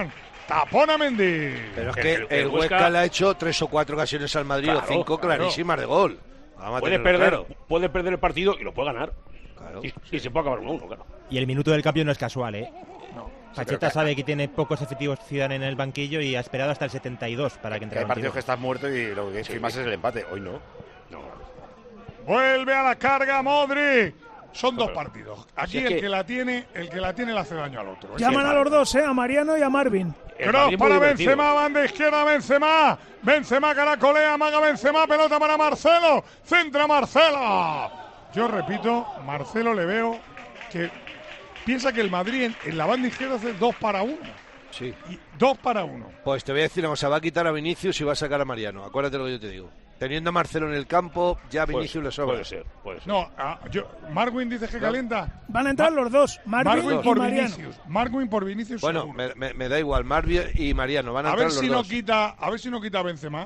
Tapón a Mendy. Pero es que el, el, el Huesca, Huesca le ha hecho tres o cuatro ocasiones al Madrid, claro, o cinco claro. clarísimas de gol. Puede perder, claro. puede perder el partido y lo puede ganar. Claro. Y, sí. y se puede acabar uno a uno, claro. Y el minuto del cambio no es casual, ¿eh? No. Pacheta que... sabe que tiene pocos efectivos Zidane en el banquillo y ha esperado hasta el setenta y dos para que entre. Hay partidos que estás muerto y lo que sí. más es el empate. Hoy no. No. Vuelve a la carga Modric. Son dos partidos. Aquí si es el que... que la tiene, el que la tiene le hace daño al otro. Llaman a los dos, ¿eh? A Mariano y a Marvin. Cross para Benzema, banda izquierda Benzema. Benzema caracolea, maga Benzema, pelota para Marcelo. Centra Marcelo. Yo repito, Marcelo le veo que piensa que el Madrid en, en la banda izquierda hace dos para uno. Sí. Y dos para uno. Pues te voy a decir, vamos, va a quitar a Vinicius y va a sacar a Mariano. Acuérdate lo que yo te digo. Teniendo a Marcelo en el campo, ya a Vinicius le sobra. Puede ser, puede ser. No, a, yo, Marwin dice que no. calienta. Van a entrar Mar los dos, Marwin, Marwin y por Mariano. Vinicius. Marwin por Vinicius. Bueno, me, me, me da igual, Marvin y Mariano van a, a entrar ver los si dos. No quita, a ver si no quita a Benzema.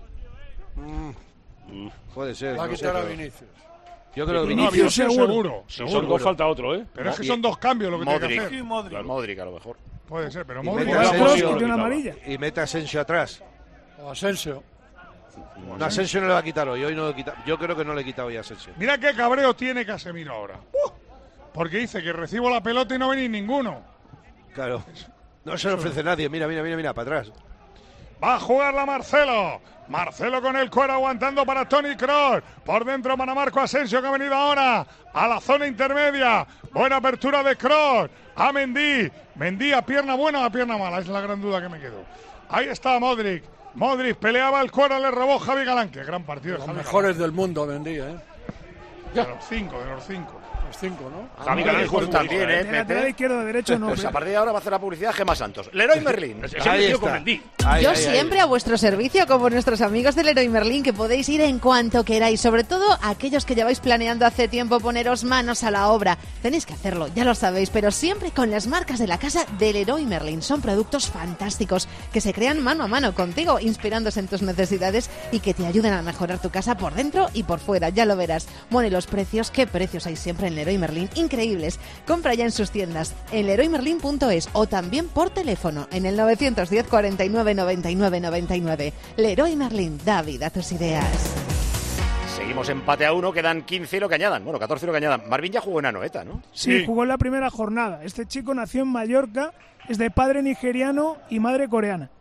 Mm, mm, puede ser. Va no a quitar sé, a Vinicius. Yo creo que Vinicius, Vinicius seguro. seguro. Si son dos, falta otro, ¿eh? Pero es que son dos cambios lo que Modric. tiene que hacer. Modric. Claro. Modric a lo mejor. Puede ser, pero y Modric mete Asensio, una amarilla. Y mete a Asensio atrás. O Asensio. No, Asensio no le va a quitar hoy. Hoy no le quita. Yo creo que no le he quitado hoy a Asensio. Mira qué cabreo tiene Casemiro ahora. Uh, porque dice que recibo la pelota y no venís ninguno. Claro. No se lo ofrece nadie. Mira, mira, mira, mira, para atrás. Va a jugarla Marcelo. Marcelo con el cuero aguantando para Toni Kroos. Por dentro para Marco Asensio que ha venido ahora a la zona intermedia. Buena apertura de Kroos. A Mendy. Mendy a pierna buena o a pierna mala. Es la gran duda que me quedo. Ahí está Modric. Modric peleaba el cuero, le robó Javi Galán. Qué gran partido. Los Javi mejores Galán. del mundo, Mendy, ¿eh? De los cinco, de los cinco. Los cinco, ¿no? Ah, Javi Galán es también, ¿eh? De lateral izquierdo, derecho no. Pues a partir de ahora va a hacer la publicidad Gemma Santos. Leroy Merlin. Ahí está. Ahí, Yo ahí, siempre ahí. a vuestro servicio, como nuestros amigos del Leroy Merlin, que podéis ir en cuanto queráis. Sobre todo aquellos que lleváis planeando hace tiempo poneros manos a la obra. Tenéis que hacerlo, ya lo sabéis, pero siempre con las marcas de la casa del Leroy Merlin. Son productos fantásticos que se crean mano a mano contigo, inspirándose en tus necesidades y que te ayuden a mejorar tu casa por dentro y por fuera. Ya lo verás. Bueno, y los precios, qué precios hay siempre en Leroy Merlin. Increíbles. Compra ya en sus tiendas en leroy merlin punto es o también por teléfono en el novecientos diez cuarenta y nueve noventa y nueve noventa y nueve. Leroy Merlin, da vida a tus ideas. Seguimos empate a uno, quedan quince y lo que añadan. Bueno, catorce y lo que añadan. Marvin ya jugó en Anoeta, ¿no? Sí, sí, jugó en la primera jornada. Este chico nació en Mallorca, es de padre nigeriano y madre coreana.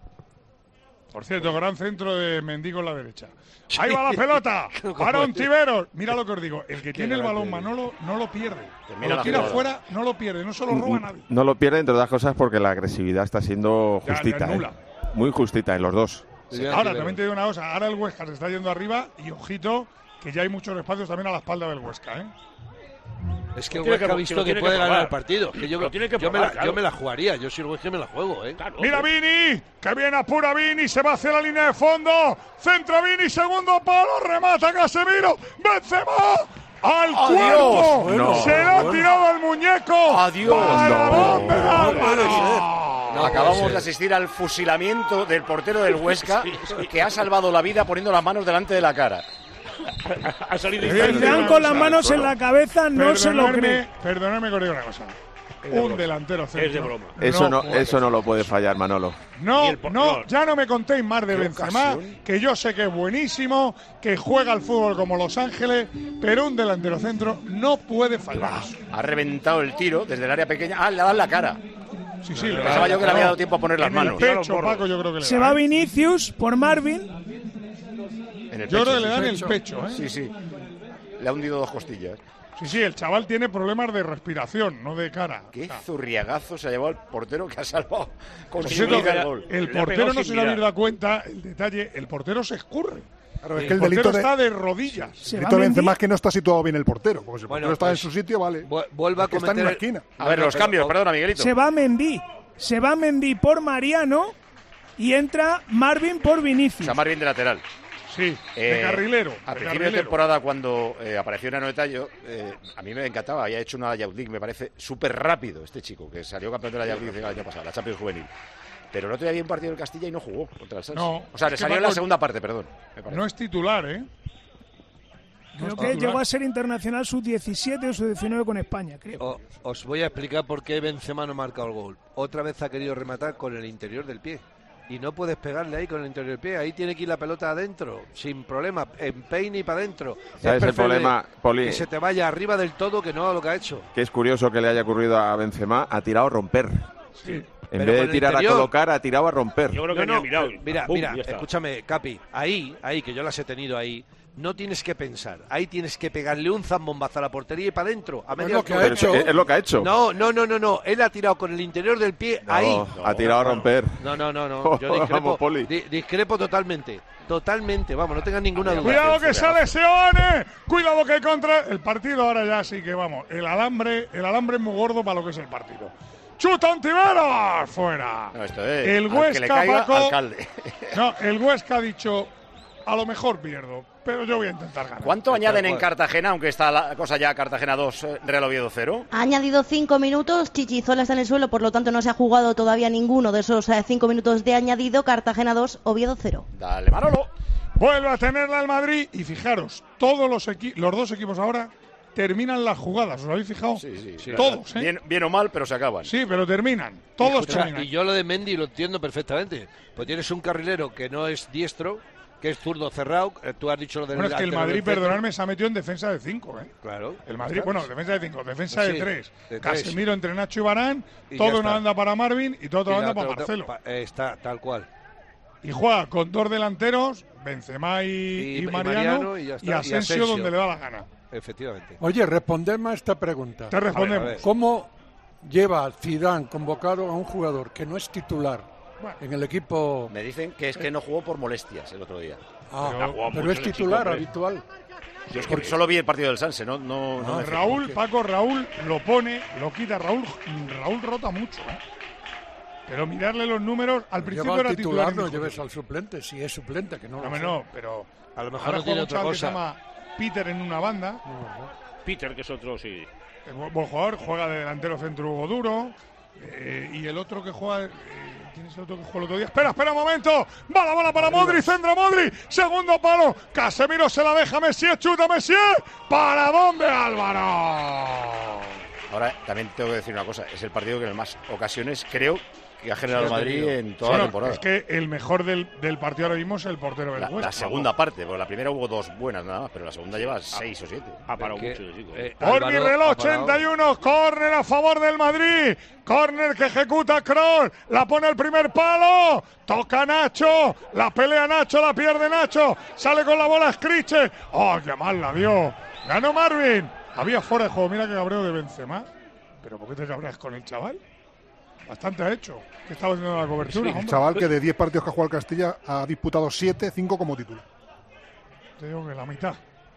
Por cierto, gran centro de Mendy con la derecha. Ahí va la pelota para Ontiveros. Mira lo que os digo, el que tiene el balón Manolo no lo pierde. Cuando lo tira afuera no lo pierde, no se lo roba nadie. No lo pierde, entre otras cosas, porque la agresividad está siendo justita. Ya, ¿eh? Muy justita en los dos. Sí, ahora, también te digo una cosa, ahora el Huesca se está yendo arriba y ojito, que ya hay muchos espacios también a la espalda del Huesca, ¿eh? Es que el Huesca ha visto que, que puede ganar el partido. Que yo, que yo, probar, me la, claro. yo me la jugaría. Yo si el Huesca me la juego, ¿eh? Claro, mira Vini, que viene apura Vini, se va hacia la línea de fondo. Centra Vini, segundo palo, remata Casemiro. Benzema al cuerpo. Bueno, se le ha bueno. tirado al muñeco. Adiós. Para no, no, no, no, no Acabamos de asistir al fusilamiento del portero del Huesca, sí, sí. que ha salvado la vida poniendo las manos delante de la cara. Ha salido el Dan con las manos en la cabeza no se lo cree. Perdóname, que digo una cosa. Un delantero centro. Es de broma. Eso no, no eso no lo puede fallar, Manolo. No, no, ya no me contéis más de Benzema, que yo sé que es buenísimo, que juega al fútbol como Los Ángeles, pero un delantero centro no puede fallar. Ha reventado el tiro desde el área pequeña. Ah, le ha dado la cara. Sí, sí. Le Pensaba yo que le había dado tiempo a poner las manos. Pecho, Paco, yo creo que le se va Vinicius por Marvin. En el yo pecho, creo que le dan sí, el pecho, ¿eh? Sí, sí. Le ha hundido dos costillas. Sí, sí, el chaval tiene problemas de respiración, no de cara. Qué zurriagazo se ha llevado el portero que ha salvado con pues su vida el gol. El portero no se le había dado cuenta, el detalle, el portero se escurre. Claro, es el que el portero delito de, está de rodillas. El delito de Benzema es que no está situado bien el portero. Porque si el bueno, portero está pues, en su sitio, vale. Vuelva a está en una esquina. A ver, los cambios, perdona, Miguelito. Se va Mendy. Se va Mendy por Mariano y entra Marvin por Vinicius. O sea, Marvin de lateral. Sí, de eh, carrilero. A de principio carrilero. de temporada, cuando eh, apareció en Anoeta, yo, eh, a mí me encantaba. Había hecho una Youth League, me parece súper rápido este chico, que salió campeón de la Youth League el año pasado, la Champions Juvenil. Pero el otro día había un partido del Castilla y no jugó contra el Sanz. No, o sea, le salió en la segunda parte, perdón. No es titular, ¿eh? Creo que llegó a ser internacional sub diecisiete o sub diecinueve con España, creo. O, os voy a explicar por qué Benzema no ha marcado el gol. Otra vez ha querido rematar con el interior del pie. Y no puedes pegarle ahí con el interior del pie. Ahí tiene que ir la pelota adentro, sin problema, en peine y para adentro. ¿Sabes el problema, Poli? Que se te vaya arriba del todo, que no a lo que ha hecho. Que es curioso que le haya ocurrido a Benzema, ha tirado a romper. Sí. En Pero vez de con tirar el interior, a colocar, ha tirado a romper. Yo creo que no, ni ha no, mirado. Mira, Pum, mira, ya está. escúchame, Capi. Ahí, ahí, que yo las he tenido ahí. No tienes que pensar, ahí tienes que pegarle un zambombazo a la portería y para adentro, a media lo que ha altura. hecho. Es, es lo que ha hecho. No, no, no, no, no, él ha tirado con el interior del pie No, ahí. ha tirado a romper. No, no, no, no, yo discrepo, Vamos, Poli. di- discrepo totalmente, totalmente, vamos, no tengas ninguna duda. Cuidado que sale Seoane, cuidado que contra el partido ahora ya sí que vamos, el alambre, el alambre es muy gordo para lo que es el partido. Chuta Ontiveros, fuera. No, esto es, el al que le Huesca, caiga, Paco, alcalde. No, el Huesca ha dicho, a lo mejor pierdo, pero yo voy a intentar ganar. ¿Cuánto añaden en Cartagena, aunque está la cosa ya Cartagena dos, eh, Real Oviedo cero? Ha añadido cinco minutos, Chichizola está en el suelo, por lo tanto no se ha jugado todavía ninguno de esos eh, cinco minutos de añadido. Cartagena dos, Oviedo cero. Dale, Manolo. Vuelve a tenerla el Madrid y fijaros, todos los, equi- los dos equipos ahora terminan las jugadas, ¿os habéis fijado? Sí, sí. Todos, ¿eh? Bien, bien o mal, pero se acaban. Sí, pero terminan, todos Escucha, terminan. y yo lo de Mendy lo entiendo perfectamente. Pues tienes un carrilero que no es diestro, que es zurdo cerrado. eh, Tú has dicho lo del Bueno, es que el delantero Madrid, del centro. perdonadme, se ha metido en defensa de cinco, ¿eh? Claro. El Madrid, bueno, defensa de cinco, defensa Sí, de tres. de tres. Casemiro entre Nacho y Barán, Y ya toda una está. banda para Marvin y toda otra Y banda la para otra- Marcelo. pa- eh, está, tal cual. Y juega con dos delanteros, Benzema y, Y- y y Mariano, Mariano, y y, ya está, y Asensio, Asensio. donde le da la gana. Efectivamente. Oye, respondedme a esta pregunta. Te respondemos. A ver, a ver. ¿Cómo lleva Zidane convocado a un jugador que no es titular en el equipo? Me dicen que es que no jugó por molestias el otro día. Ah, Ha jugado pero mucho es el titular chico, hombre. habitual. Yo es que solo vi el partido del Sanse, no, no, no me fijo. Raúl, Paco, Raúl lo pone, lo quita. Raúl, Raúl rota mucho, ¿eh? Pero mirarle los números, al principio Lleva era al titular, titular. no lleves al suplente, si es suplente, que no No, lo hombre, sé. no, pero a lo mejor ahora no tiene juega un otra chaval que se cosa. llama Peter en una banda. Peter, que es otro, sí. Es buen buen jugador, juega de delantero centro Hugo Duro. eh, y el otro que juega. eh, ¿Quién es el otro que jugó el otro día? Espera, espera un momento. Va la bola para Modric, centro Modric. Segundo palo. Casemiro se la deja Messi, chuta Messi. ¿Para dónde, Álvaro? Ahora también tengo que decir una cosa, es el partido que en más ocasiones creo que ha generado el Sí, Madrid tenido. en toda Bueno, la temporada. Es que el mejor del, del partido ahora mismo es el portero del La, Huesca. la segunda parte, porque la primera hubo dos buenas nada más, pero la segunda lleva seis o siete. Ha parado que, mucho, chico. eh, Por Álvaro mi reloj, ha parado. ochenta y uno, córner a favor del Madrid. Córner que ejecuta Kroos, la pone al primer palo. Toca Nacho, la pelea Nacho, la pierde Nacho. Sale con la bola Skriche. ¡Oh, qué mal la dio! Ganó Marvin. Había fuera de juego, mira que cabreo de Benzema. ¿Pero por qué te cabreas con el chaval? Bastante ha hecho. Que estaba haciendo la cobertura. El hombre. chaval que de diez partidos que ha jugado el Castilla ha disputado siete, cinco como titular. Te digo que la mitad.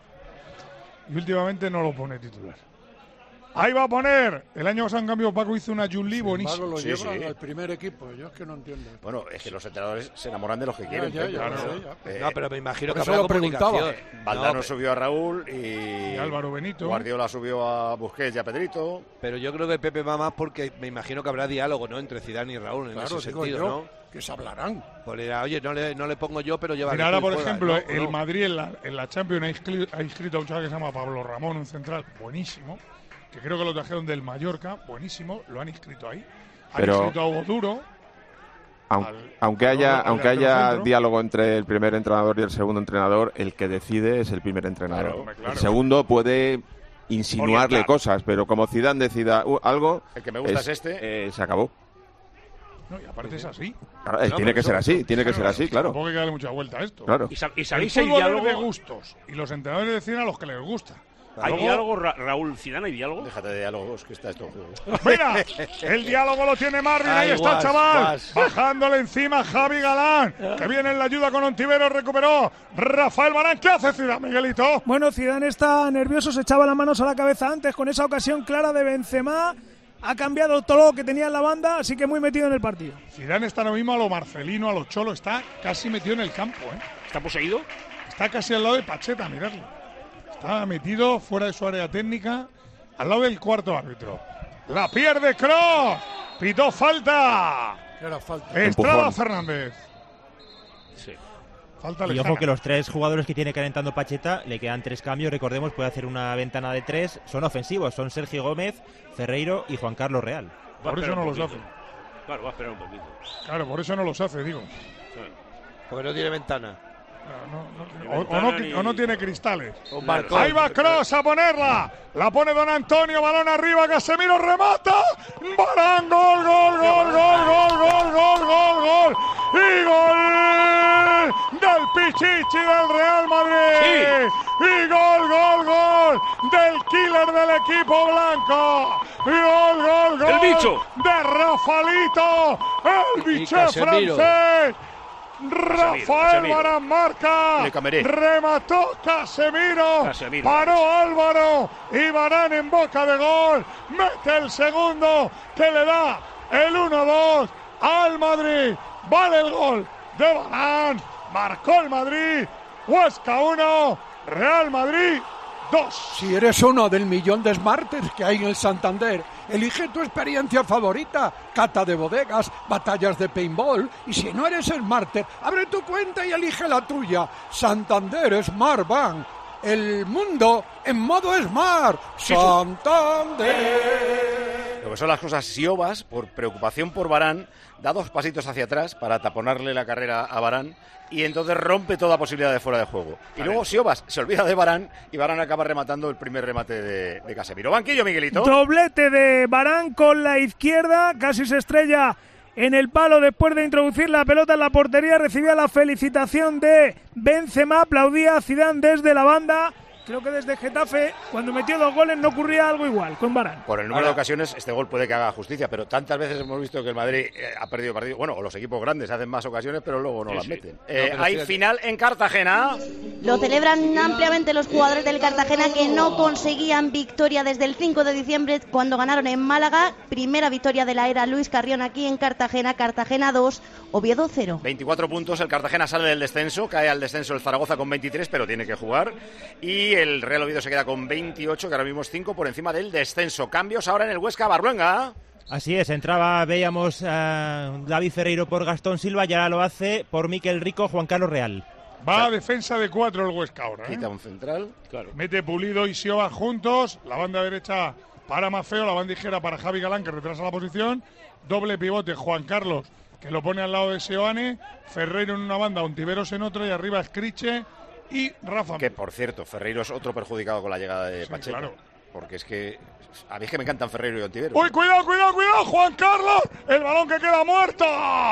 Y últimamente no lo pone titular. Ahí va a poner. El año pasado, en cambio, Paco hizo una Juli buenísima. Lo Sí, lleva sí. al primer equipo, yo es que no entiendo. Bueno, es que los entrenadores se enamoran de los que Ya, quieren. ya, ya, claro. lo sé, ya. Eh, No, pero me imagino por que eso habrá lo preguntaba. comunicación. Valdano No, subió a Raúl y, Y Álvaro Benito. Guardiola subió a Busquets y a Pedrito. pero yo creo que Pepe va más porque me imagino que habrá diálogo, ¿no? Entre Zidane y Raúl en Claro, ese digo sentido, yo, ¿no? que se hablarán. Pues le dirá, oye, no le, no le pongo yo, pero lleva. Mira, ahora, por ejemplo, el Madrid en la, en la Champions ha inscrito, ha inscrito a un chaval que se llama Pablo Ramón, un central buenísimo, que creo que lo trajeron del Mallorca, buenísimo, lo han inscrito ahí. Han Pero- inscrito a Hugo Duro. Aun- al- aunque al- haya, al aunque delantero haya centro. diálogo entre el primer entrenador y el segundo entrenador, el que decide es el primer entrenador. Claro, hombre, claro. El segundo puede insinuarle Orientar. cosas, pero como Zidane decida uh, algo, El que me gusta es este. eh, se acabó. No, y aparte es así. Claro, eh, No, tiene por que eso- ser así, tiene que ser así, claro. Tampoco hay que darle mucha vuelta a esto. Claro. ¿Y, sab- y El sabéis el fútbol es diálogo? de gustos y los entrenadores deciden a los que les gusta. ¿Hay Luego- diálogo, Ra- Raúl Zidane? ¿Hay diálogo? Déjate de diálogos, que está esto en juego. Mira, el diálogo lo tiene Marvin, ahí Ay, está el guas, chaval, guas. bajándole encima Javi Galán, que viene en la ayuda con Ontivero, recuperó Rafael Barán. ¿Qué hace Zidane, Miguelito? Bueno, Zidane está nervioso, se echaba las manos a la cabeza antes con esa ocasión clara de Benzema. Ha cambiado todo lo que tenía en la banda, así que muy metido en el partido. Zidane está ahora mismo a lo Marcelino, a lo Cholo, está casi metido en el campo, ¿eh? ¿Está poseído? Está casi al lado de Pacheta, miradlo. Está metido fuera de su área técnica, al lado del cuarto árbitro. La pierde Kroos, pitó falta. Era falta. Estrada Empujón. Fernández. Sí. Falta y lejana. ojo que los tres jugadores que tiene calentando Pacheta, le quedan tres cambios, recordemos, puede hacer una ventana de tres, son ofensivos, son Sergio Gómez, Ferreiro y Juan Carlos Real. Por eso no los hace. Claro, va a esperar un poquito. Claro, por eso no los hace, digo. Porque no tiene ventana. No, no, o, o, no, ni... o no tiene cristales. Claro. Ahí va Kroos a ponerla. La pone Don Antonio, balón arriba, Casemiro remata. Varane, gol, gol, gol, gol, gol, gol, gol, gol, gol. Y gol del Pichichi del Real Madrid. Sí. Y gol, gol, gol del killer del equipo blanco. Y gol, gol, gol. El bicho. De Rafaelito, el bicho francés. Rafael Varane marca, remató Casemiro, Casemiro, paró Álvaro y Varane en boca de gol, mete el segundo que le da el uno dos al Madrid, vale el gol de Varane, marcó el Madrid, Huesca uno, Real Madrid dos. Si eres uno del millón de smarters que hay en el Santander, elige tu experiencia favorita, cata de bodegas, batallas de paintball, y si no eres smarter, abre tu cuenta y elige la tuya. Santander Smart Bank, el mundo en modo smart. Santander. Lo que son las cosas, Siobas, por preocupación por Varane, da dos pasitos hacia atrás para taponarle la carrera a Varane y entonces rompe toda posibilidad de fuera de juego. Y luego Siobas se olvida de Varane y Varane acaba rematando el primer remate de, de Casemiro. Banquillo, Miguelito. Doblete de Varane con la izquierda, casi se estrella en el palo después de introducir la pelota en la portería. Recibía la felicitación de Benzema, aplaudía a Zidane desde la banda. Creo que desde Getafe, cuando metió dos goles, no ocurría algo igual con Varane. Por el número Ahora, de ocasiones, este gol puede que haga justicia, pero tantas veces hemos visto que el Madrid eh, ha perdido partido. Bueno, o los equipos grandes hacen más ocasiones, pero luego no sí, las sí. meten. Eh, no, hay fíjate. Final en Cartagena. Lo celebran ampliamente los jugadores del Cartagena, que no conseguían victoria desde el cinco de diciembre, cuando ganaron en Málaga. Primera victoria de la era Luis Carrión aquí en Cartagena. Cartagena dos, Oviedo cero. veinticuatro puntos, el Cartagena sale del descenso, cae al descenso el Zaragoza con veintitrés, pero tiene que jugar. Y el Real Oviedo se queda con veintiocho, que ahora mismo es cinco por encima del descenso. Cambios ahora en el Huesca, Barruenga. Así es, entraba, veíamos a David Ferreiro por Gastón Silva, y ahora lo hace por Miquel Rico, Juan Carlos Real. Va o sea, a defensa de cuatro el Huesca ahora. Quita ¿eh? un central, claro. Mete Pulido y Sioba juntos, la banda derecha para Mafeo, la banda izquierda para Javi Galán, que retrasa la posición. Doble pivote, Juan Carlos, que lo pone al lado de Seoane. Ferreiro en una banda, Ontiveros en otra, y arriba Scriche y Rafa. Que por cierto, Ferreiro es otro perjudicado con la llegada de sí, Pacheco. Claro. Porque es que a mí es que me encantan Ferreiro y Ontiveros. ¡Uy, cuidado, cuidado, cuidado! ¡Juan Carlos! ¡El balón que queda muerto!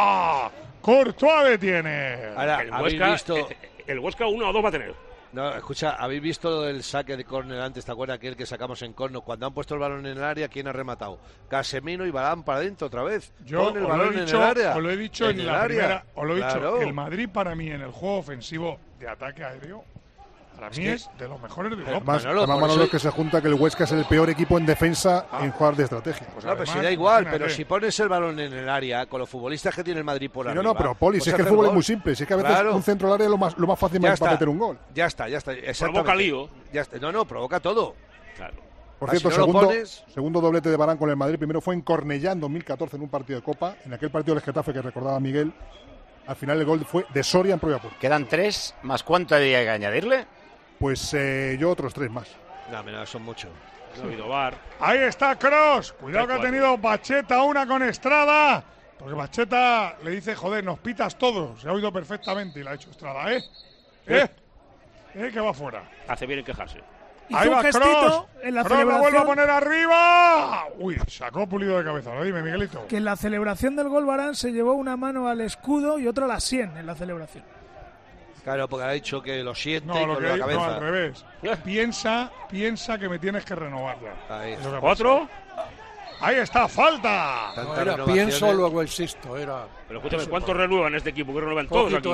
Courtois detiene. Ahora, el Huesca, visto... el Huesca uno o dos va a tener. No, escucha, ¿habéis visto el saque de córner antes? ¿Te acuerdas aquel que sacamos en córner? Cuando han puesto el balón en el área, ¿quién ha rematado? Casemiro y Varane para adentro otra vez. Yo Con el os, balón lo he dicho, en el área. os lo he dicho en, en la área. primera. Os lo he claro. dicho. El Madrid, para mí, en el juego ofensivo de ataque aéreo, para mí es, que, es de los mejores de Europa. Más, Manolo, además, Manolo, que se junta que el Huesca es el peor equipo en defensa ah. en jugar de estrategia. Pues no, además, pero si da igual, imagínate. Pero si pones el balón en el área, con los futbolistas que tiene el Madrid por sí, arriba... No, no, pero Poli, pues si es que el fútbol es muy simple. Si es que a veces claro. un centro al área es lo más, lo más fácil para meter un gol. Ya está, ya está. Provoca lío. Ya está. No, no, provoca todo. Claro. Por cierto, si no segundo, pones... segundo doblete de Varane con el Madrid. Primero fue en Cornellá en dos mil catorce en un partido de Copa. En aquel partido del Getafe que recordaba Miguel. Al final el gol fue de Soria en propia puerta. Quedan tres, más ¿cuánto había que añadirle? Pues eh, yo otros tres más. No, mira, son muchos. No ha habido bar. Ahí está Kroos. Cuidado que ha tenido Pacheta una con Estrada. Porque Pacheta le dice, joder, nos pitas todos. Se ha oído perfectamente y la ha hecho Estrada, ¿eh? ¿Eh? ¿Eh? Que va fuera. Hace bien en quejarse. Ahí va Kroos. En la Kroos la vuelve a poner arriba. Uy, sacó Pulido de cabeza. Lo dime, Miguelito. Que en la celebración del gol Varane se llevó una mano al escudo y otra a la sien en la celebración. Claro, porque ha dicho que lo siente no, lo con que la cabeza. No, al revés. piensa, piensa que me tienes que renovar ya. Ahí. ¿Otro? Ahí está, falta. No, era pienso, luego existo. Era... Pero escúchame, ¿cuántos renuevan este equipo? Que renuevan todos aquí.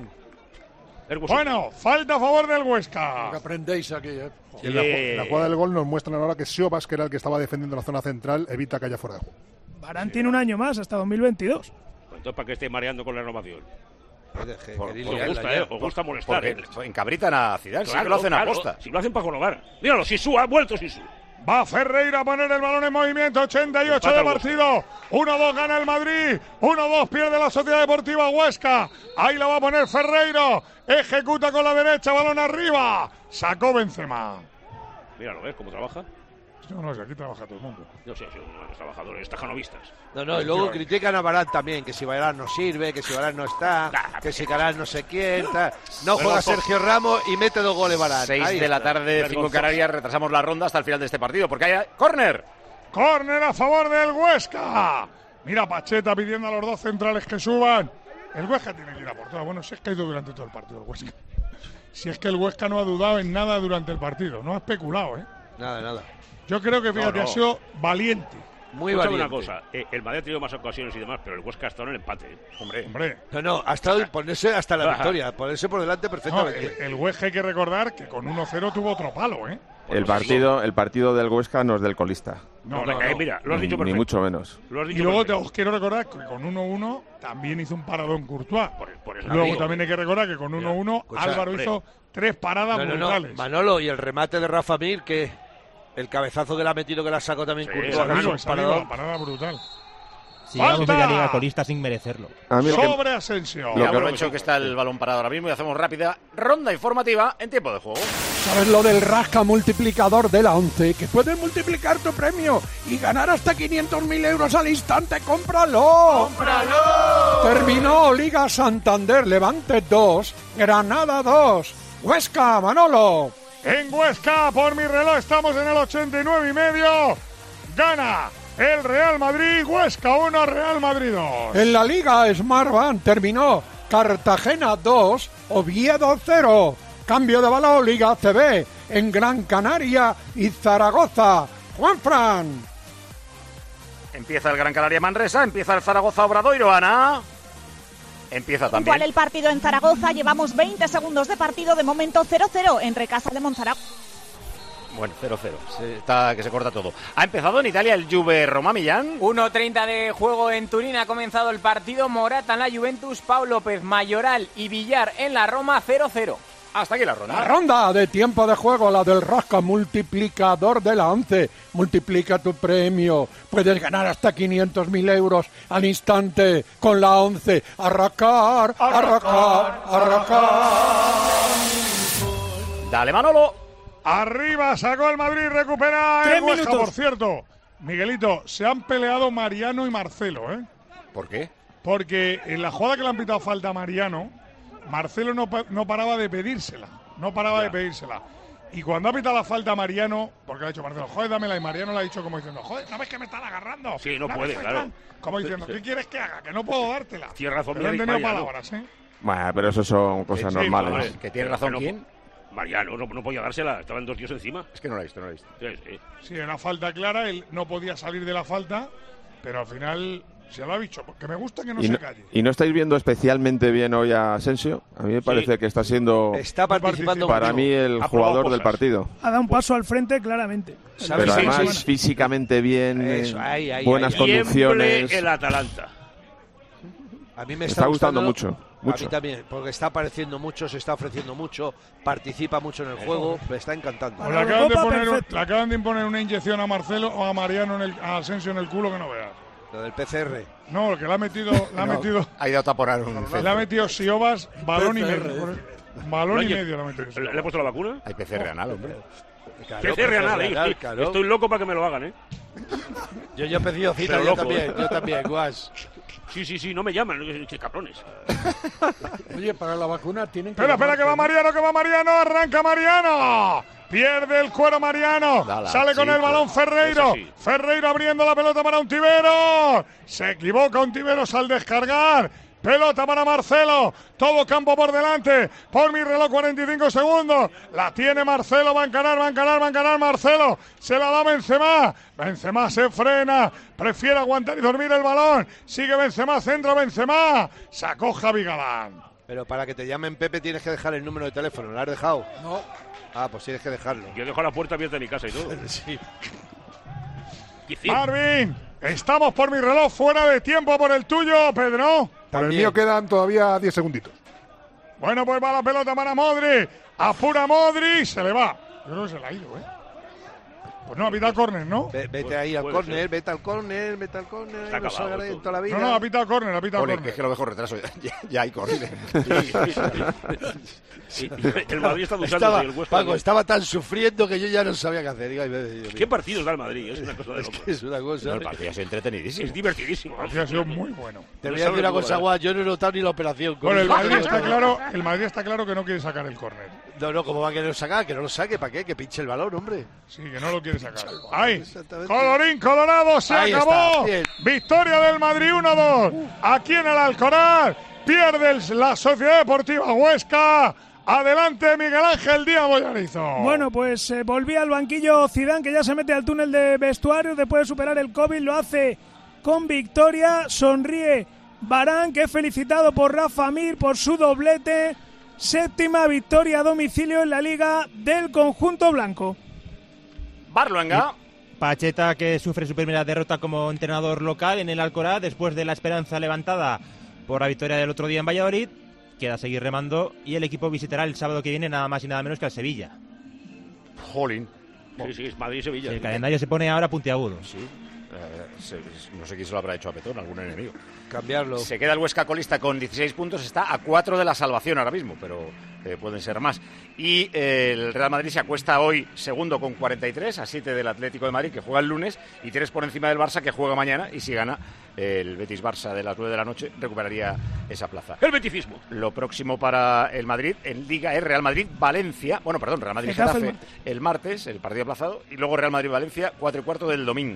Bueno, falta a favor del Huesca. Lo que aprendéis aquí, ¿eh? Y en la, en la jugada del gol nos muestran ahora que Siobas, que era el que estaba defendiendo la zona central, evita que haya fuera de juego. Varane sí. tiene un año más, hasta dos mil veintidós. Pues entonces, ¿para qué estéis mareando con la renovación? Por, por, os gusta, eh, os gusta molestar. Eh. Encabritan a Zidane, claro, si lo hacen claro, a posta. Si lo hacen para jorobar. Míralo, Sisu, ha vuelto Sisu. Va Ferreira a poner el balón en movimiento. ochenta y ocho de partido. uno dos gana el Madrid. uno dos pierde la Sociedad Deportiva Huesca. Ahí la va a poner Ferreira. Ejecuta con la derecha. Balón arriba. Sacó Benzema. Mira, ¿lo ves cómo trabaja? No, no, aquí trabaja todo el mundo. No sé, sí, los trabajadores estajanovista. No, no, y luego critican a Varane también, que si Varane no sirve, que si Varane no está, que si Varane no sé quién, tal. No juega Sergio Ramos y mete dos goles Varane. Seis de la tarde, cinco en Canarias, retrasamos la ronda hasta el final de este partido, porque hay córner. Córner a favor del Huesca. Mira Pacheta pidiendo a los dos centrales que suban. El Huesca tiene que ir a por todo. Bueno, si es que ha ido durante todo el partido el Huesca. Si es que el Huesca no ha dudado en nada durante el partido, no ha especulado, ¿eh? Nada, nada. Yo creo que, fíjate, no, no. ha sido valiente. Muy valiente. Una cosa, eh, el Madrid ha tenido más ocasiones y demás, pero el Huesca ha estado en el empate. ¿eh? Hombre, hombre. No, no, ha estado en ponerse hasta la victoria, ponerse por delante perfectamente. No, el, el Huesca hay que recordar que con uno cero tuvo otro palo, ¿eh? El partido, el partido del Huesca no es del colista. No, no, no, no. Mira, lo has dicho perfecto. Ni mucho menos. Lo has dicho y luego perfecto. te, os quiero recordar que con uno uno también hizo un paradón Courtois. Por, por eso luego digo. también hay que recordar que con uno uno Álvaro hombre. hizo tres paradas no, no, brutales. No. Manolo, y el remate de Rafa Mir, que el cabezazo que le ha metido, que la sacó también sí, Courtois. Amigo, parada, parada brutal. Si llegamos a la Liga colista sin merecerlo. Sobre Asensio. Y aprovecho que está el balón parado ahora mismo y hacemos rápida ronda informativa en tiempo de juego. ¿Sabes lo del rasca multiplicador de la once? Que puedes multiplicar tu premio y ganar hasta quinientos mil euros al instante. ¡Cómpralo! ¡Cómpralo! Terminó Liga Santander, Levante dos, Granada dos, Huesca, Manolo. En Huesca, por mi reloj, estamos en el ochenta y nueve y medio. Gana el Real Madrid, Huesca uno, Real Madrid dos. En la Liga Smartbank terminó Cartagena dos, Oviedo cero. Cambio de balón, Liga A C B en Gran Canaria y Zaragoza. Juanfran. Empieza el Gran Canaria Manresa, empieza el Zaragoza Obradoiro, Ana. Empieza también. Igual el partido en Zaragoza, llevamos veinte segundos de partido, de momento cero cero en Recasa de Monzaragoza. Bueno, cero cero, se, está, que se corta todo. Ha empezado en Italia el Juve Roma Millán. uno treinta de juego en Turín, ha comenzado el partido. Morata en la Juventus, Pau López, Mayoral y Villar en la Roma, cero cero. Hasta aquí la ronda. La ronda de tiempo de juego, la del rasca multiplicador de la once. Multiplica tu premio. Puedes ganar hasta quinientos mil euros al instante con la once. Arracar, arracar, arracar. Dale, Manolo. Arriba, sacó el Madrid, recupera Tres el Huesca, minutos. por cierto. Miguelito, se han peleado Mariano y Marcelo, ¿eh? ¿Por qué? Porque en la jugada que le han pitado falta a Mariano, Marcelo no, no paraba de pedírsela. No paraba ya. de pedírsela. Y cuando ha pitado la falta a Mariano, porque le ha dicho Marcelo, joder, dámela, y Mariano le ha dicho como diciendo, joder, ¿sabes que me están agarrando? Sí, no ¿Sabes puede, que claro. están? Como diciendo, ¿qué quieres que haga? Que no puedo dártela. Tienes razón, pero han tenido Mariano. palabras, ¿eh? Bueno, pero eso son cosas sí, normales. vale. ¿Que tiene razón quién? Mariano, no, no podía dársela, estaban dos tíos encima. Es que no la he visto, no la he visto. Sí, sí. Sí, una falta clara, él no podía salir de la falta, pero al final se lo ha dicho, porque me gusta que no y se no, calle. ¿Y no estáis viendo especialmente bien hoy a Asensio? A mí me parece sí. que está siendo, Está participando para mucho. mí, el Ha jugador probado del cosas. partido. Ha dado un paso al frente claramente. Pero Sí, además sí, sí. físicamente bien, Eso, eh, ahí, ahí, buenas ahí. conducciones. Tiemble el Atalanta. A mí me Me está, está gustando mucho, mucho. A mí también, porque está apareciendo mucho, se está ofreciendo mucho, participa mucho en el juego, me está encantando. Pues le, acaban de poner, un- le acaban de imponer una inyección a Marcelo o a Mariano, en el, a Asensio en el culo que no veas. Lo del P C R. No, el que le ha metido, le ha No, metido, ha ido a taponar un le ha metido Siobas, balón y medio. Balón y Oye, medio le ha metido. ¿Le, le ha puesto la vacuna? Hay P C R anal, hombre. Claro, P C R anal, eh. claro, Estoy, claro. estoy loco para que me lo hagan, ¿eh? Yo, yo he pedido cita, Pero yo loco. también, yo también, guas. Sí, sí, sí, no me llaman, qué cabrones. Oye, para la vacuna tienen que... Espera, espera, que va Mariano, que va Mariano, arranca Mariano. Pierde el cuero Mariano. Dala, Sale con chico. el balón Ferreiro. Eso sí. Ferreiro abriendo la pelota para un Tibero. Se equivoca un Tiberos al descargar. Pelota para Marcelo. Todo campo por delante. Por mi reloj, cuarenta y cinco segundos. La tiene Marcelo. Va a encarar, va a encarar, va a encarar Marcelo. Se la da Benzema. Benzema se frena. Prefiere aguantar y dormir el balón. Sigue Benzema, centra Benzema. Sacó Javi Galán. Pero para que te llamen Pepe tienes que dejar el número de teléfono, ¿lo has dejado? No. Ah, pues tienes que dejarlo. Yo dejo la puerta abierta de mi casa y todo. Sí. Marvin, estamos por mi reloj fuera de tiempo por el tuyo, Pedro. Por el mío quedan todavía diez segunditos. Bueno, pues va la pelota para Modri. Apura Modri, se le va. Yo no se le ha ido, ¿eh? Pues no, ha pitado córner, ¿no? Ve, vete Pues, ahí al puede córner, ser. vete al córner, vete al córner. Está ahí no acabado salga de esto. toda la vida. No, no, ha pitado córner, ha pitado Ole, córner. que es que lo dejo retraso, ya, ya, ya hay córner. Sí, el Madrid está usando Estaba, el Huesca. Paco, estaba tan sufriendo que yo ya no sabía qué hacer. Digo, ay, Dios mío. ¿Qué partidos da el Madrid? Es una cosa de Es loco. que es una cosa. No, el partido ha sido entretenidísimo. Es divertidísimo. El partido ha sido muy bueno. Te voy a decir una cosa, Guas, yo no he notado ni la operación. Bueno, el Con- Madrid está claro, el Madrid está claro que no quiere sacar el córner. No, no, ¿cómo va a querer sacar? Que no lo saque, ¿para qué? Que pinche el balón, hombre. Sí, que no lo quiere sacar. ¡Ay! Exactamente. Colorín colorado, se Ahí acabó. está, bien. Victoria del Madrid uno dos. Aquí en el Alcoraz pierde el- la Sociedad Deportiva Huesca. Adelante Miguel Ángel Díaz Boyarizo. Bueno, pues eh, volví al banquillo Zidane, que ya se mete al túnel de vestuarios después de superar el COVID. Lo hace con victoria. Sonríe Varane, que es felicitado por Rafa Mir por su doblete. Séptima victoria a domicilio en la Liga del conjunto blanco. Barluenga. Pacheta, que sufre su primera derrota como entrenador local en el Alcoraz después de la esperanza levantada por la victoria del otro día en Valladolid. Queda seguir remando y el equipo visitará el sábado que viene nada más y nada menos que al Sevilla. Jolín. Sí, sí, es Madrid y Sevilla. El calendario se pone ahora puntiagudo. Sí. Eh, se- no sé quién se lo habrá hecho a Petón, algún enemigo. Cambiarlo. Se queda el Huesca colista con dieciséis puntos, está a cuatro de la salvación ahora mismo, pero eh, pueden ser más. Y eh, el Real Madrid se acuesta hoy segundo con cuarenta y tres, a siete del Atlético de Madrid, que juega el lunes, y tres por encima del Barça, que juega mañana, y si gana eh, el Betis-Barça de las nueve de la noche, recuperaría esa plaza. El betifismo. Lo próximo para el Madrid en Liga es Real Madrid-Valencia, bueno, perdón, Real Getafe Madrid-Getafe el martes, el partido aplazado, y luego Real Madrid-Valencia, cuatro y cuarto del domingo.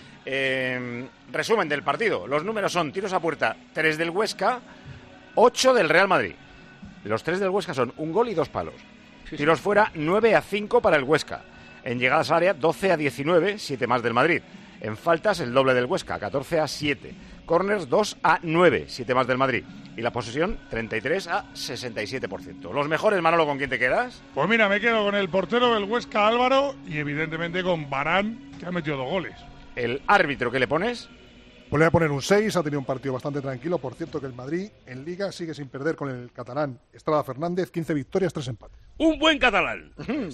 Eh, resumen del partido. Los números son tiros a puerta, tres del Huesca, ocho del Real Madrid. Los tres del Huesca son un gol y dos palos. Sí, Tiros sí. fuera, nueve a cinco para el Huesca. En llegadas al área, doce a diecinueve, siete más del Madrid. En faltas, el doble del Huesca, catorce a siete. Corners, dos a nueve, siete más del Madrid. Y la posesión, treinta y tres a sesenta y siete por ciento. Los mejores, Manolo, ¿con quién te quedas? Pues mira, me quedo con el portero del Huesca, Álvaro, y evidentemente con Varane, que ha metido dos goles. El árbitro, ¿qué le pones? Pues le voy a poner un seis, ha tenido un partido bastante tranquilo. Por cierto que el Madrid en Liga sigue sin perder con el catalán Estrada Fernández, quince victorias, tres empates. Un buen catalán.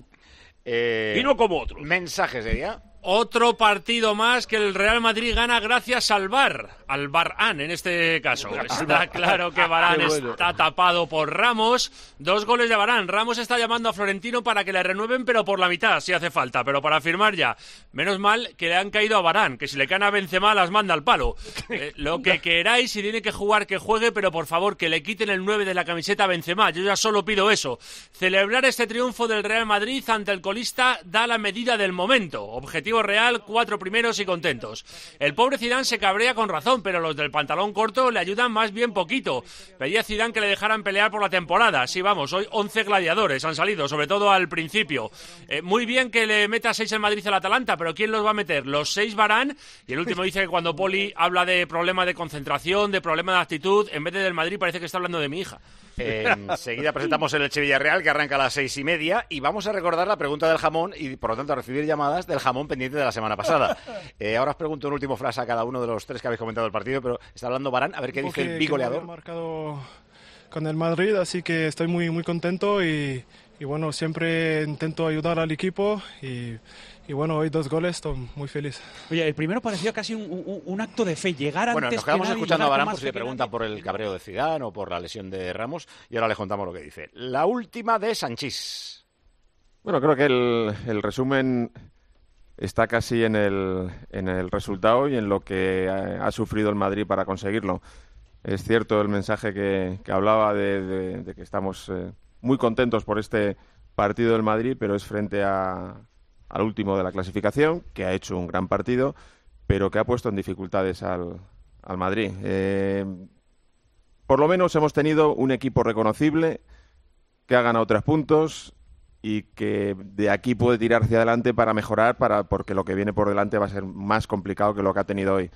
Eh, Y no como otros. Mensajes de día. Otro partido más que el Real Madrid gana gracias al V A R, al Varane en este caso. Está claro que Varane Qué bueno. está tapado por Ramos. Dos goles de Varane. Ramos está llamando a Florentino para que le renueven, pero por la mitad, si hace falta, pero para firmar ya. Menos mal que le han caído a Varane, que si le caen a Benzema las manda al palo. Eh, lo que queráis, si tiene que jugar, que juegue, pero por favor, que le quiten el nueve de la camiseta a Benzema. Yo ya solo pido eso. Celebrar este triunfo del Real Madrid ante el colista da la medida del momento. Objetivo real, cuatro primeros y contentos. El pobre Zidane se cabrea con razón, pero los del pantalón corto le ayudan más bien poquito. Pedía Zidane que le dejaran pelear por la temporada. Sí, vamos, hoy once gladiadores han salido, sobre todo al principio. Eh, muy bien que le meta seis el Madrid al Atalanta, pero ¿quién los va a meter? Los seis Varane, y el último dice que cuando Poli habla de problema de concentración, de problema de actitud, en vez de del Madrid parece que está hablando de mi hija. Enseguida presentamos el Elche Villarreal, que arranca a las seis y media, y vamos a recordar la pregunta del jamón y, por lo tanto, a recibir llamadas del jamón pendiente de la semana pasada. Eh, ahora os pregunto un último frase a cada uno de los tres que habéis comentado el partido, pero está hablando Varane, a ver qué dice el bigoleador. He marcado con el Madrid, así que estoy muy, muy contento y, y bueno, siempre intento ayudar al equipo y... Y bueno, hoy dos goles, estoy muy feliz. Oye, el primero parecía casi un, un, un acto de fe, llegar antes Bueno, nos que quedamos nadie, escuchando a llegar con Varane más por si fe le que preguntan por el cabreo de Zidane o por la lesión de Ramos, y ahora le contamos lo que dice. La última de Sanchís. Bueno, creo que el, el resumen está casi en el, en el resultado y en lo que ha, ha sufrido el Madrid para conseguirlo. Es cierto el mensaje que, que hablaba de, de, de que estamos eh, muy contentos por este partido del Madrid, pero es frente a, al último de la clasificación, que ha hecho un gran partido, pero que ha puesto en dificultades al, al Madrid. Eh, por lo menos hemos tenido un equipo reconocible que ha ganado tres puntos y que de aquí puede tirar hacia adelante para mejorar, para porque lo que viene por delante va a ser más complicado que lo que ha tenido hoy.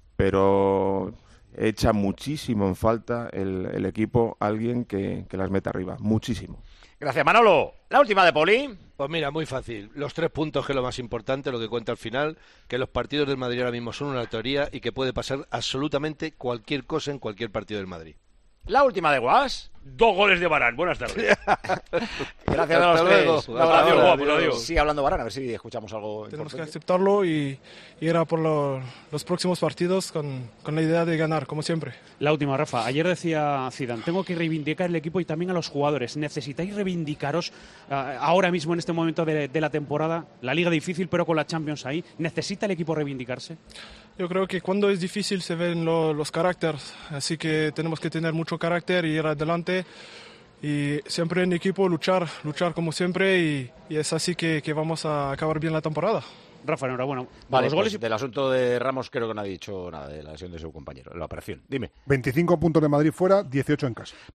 Pero echa muchísimo en falta el, el equipo alguien que, que las meta arriba, muchísimo. Gracias, Manolo. La última de Poli. Pues mira, muy fácil. Los tres puntos, que es lo más importante, lo que cuenta al final, que los partidos del Madrid ahora mismo son una teoría y que puede pasar absolutamente cualquier cosa en cualquier partido del Madrid. La última de Guas. Dos goles de Varane. Buenas tardes. Gracias a los tres. Un abrazo. Adiós, guapos, adiós. Sigue hablando Varane, a ver si escuchamos algo Tenemos que pues importante. aceptarlo y ir a por lo- los próximos partidos con, con la idea de ganar, como siempre. La última, Rafa. Ayer decía Zidane, tengo que reivindicar el equipo y también a los jugadores. ¿Necesitáis reivindicaros ah, ahora mismo, en este momento de, de la temporada? La liga difícil, pero con la Champions ahí. ¿Necesita el equipo reivindicarse? Yo creo que cuando es difícil se ven lo- los caracteres, así que tenemos que tener mucho carácter y ir adelante y siempre en equipo luchar, luchar como siempre y, y es así que, que vamos a acabar bien la temporada. Rafa, enhorabuena. Vale, los goles pues del asunto de Ramos creo que no ha dicho nada de la lesión de su compañero, la operación. Dime. veinticinco puntos de Madrid fuera, dieciocho en casa.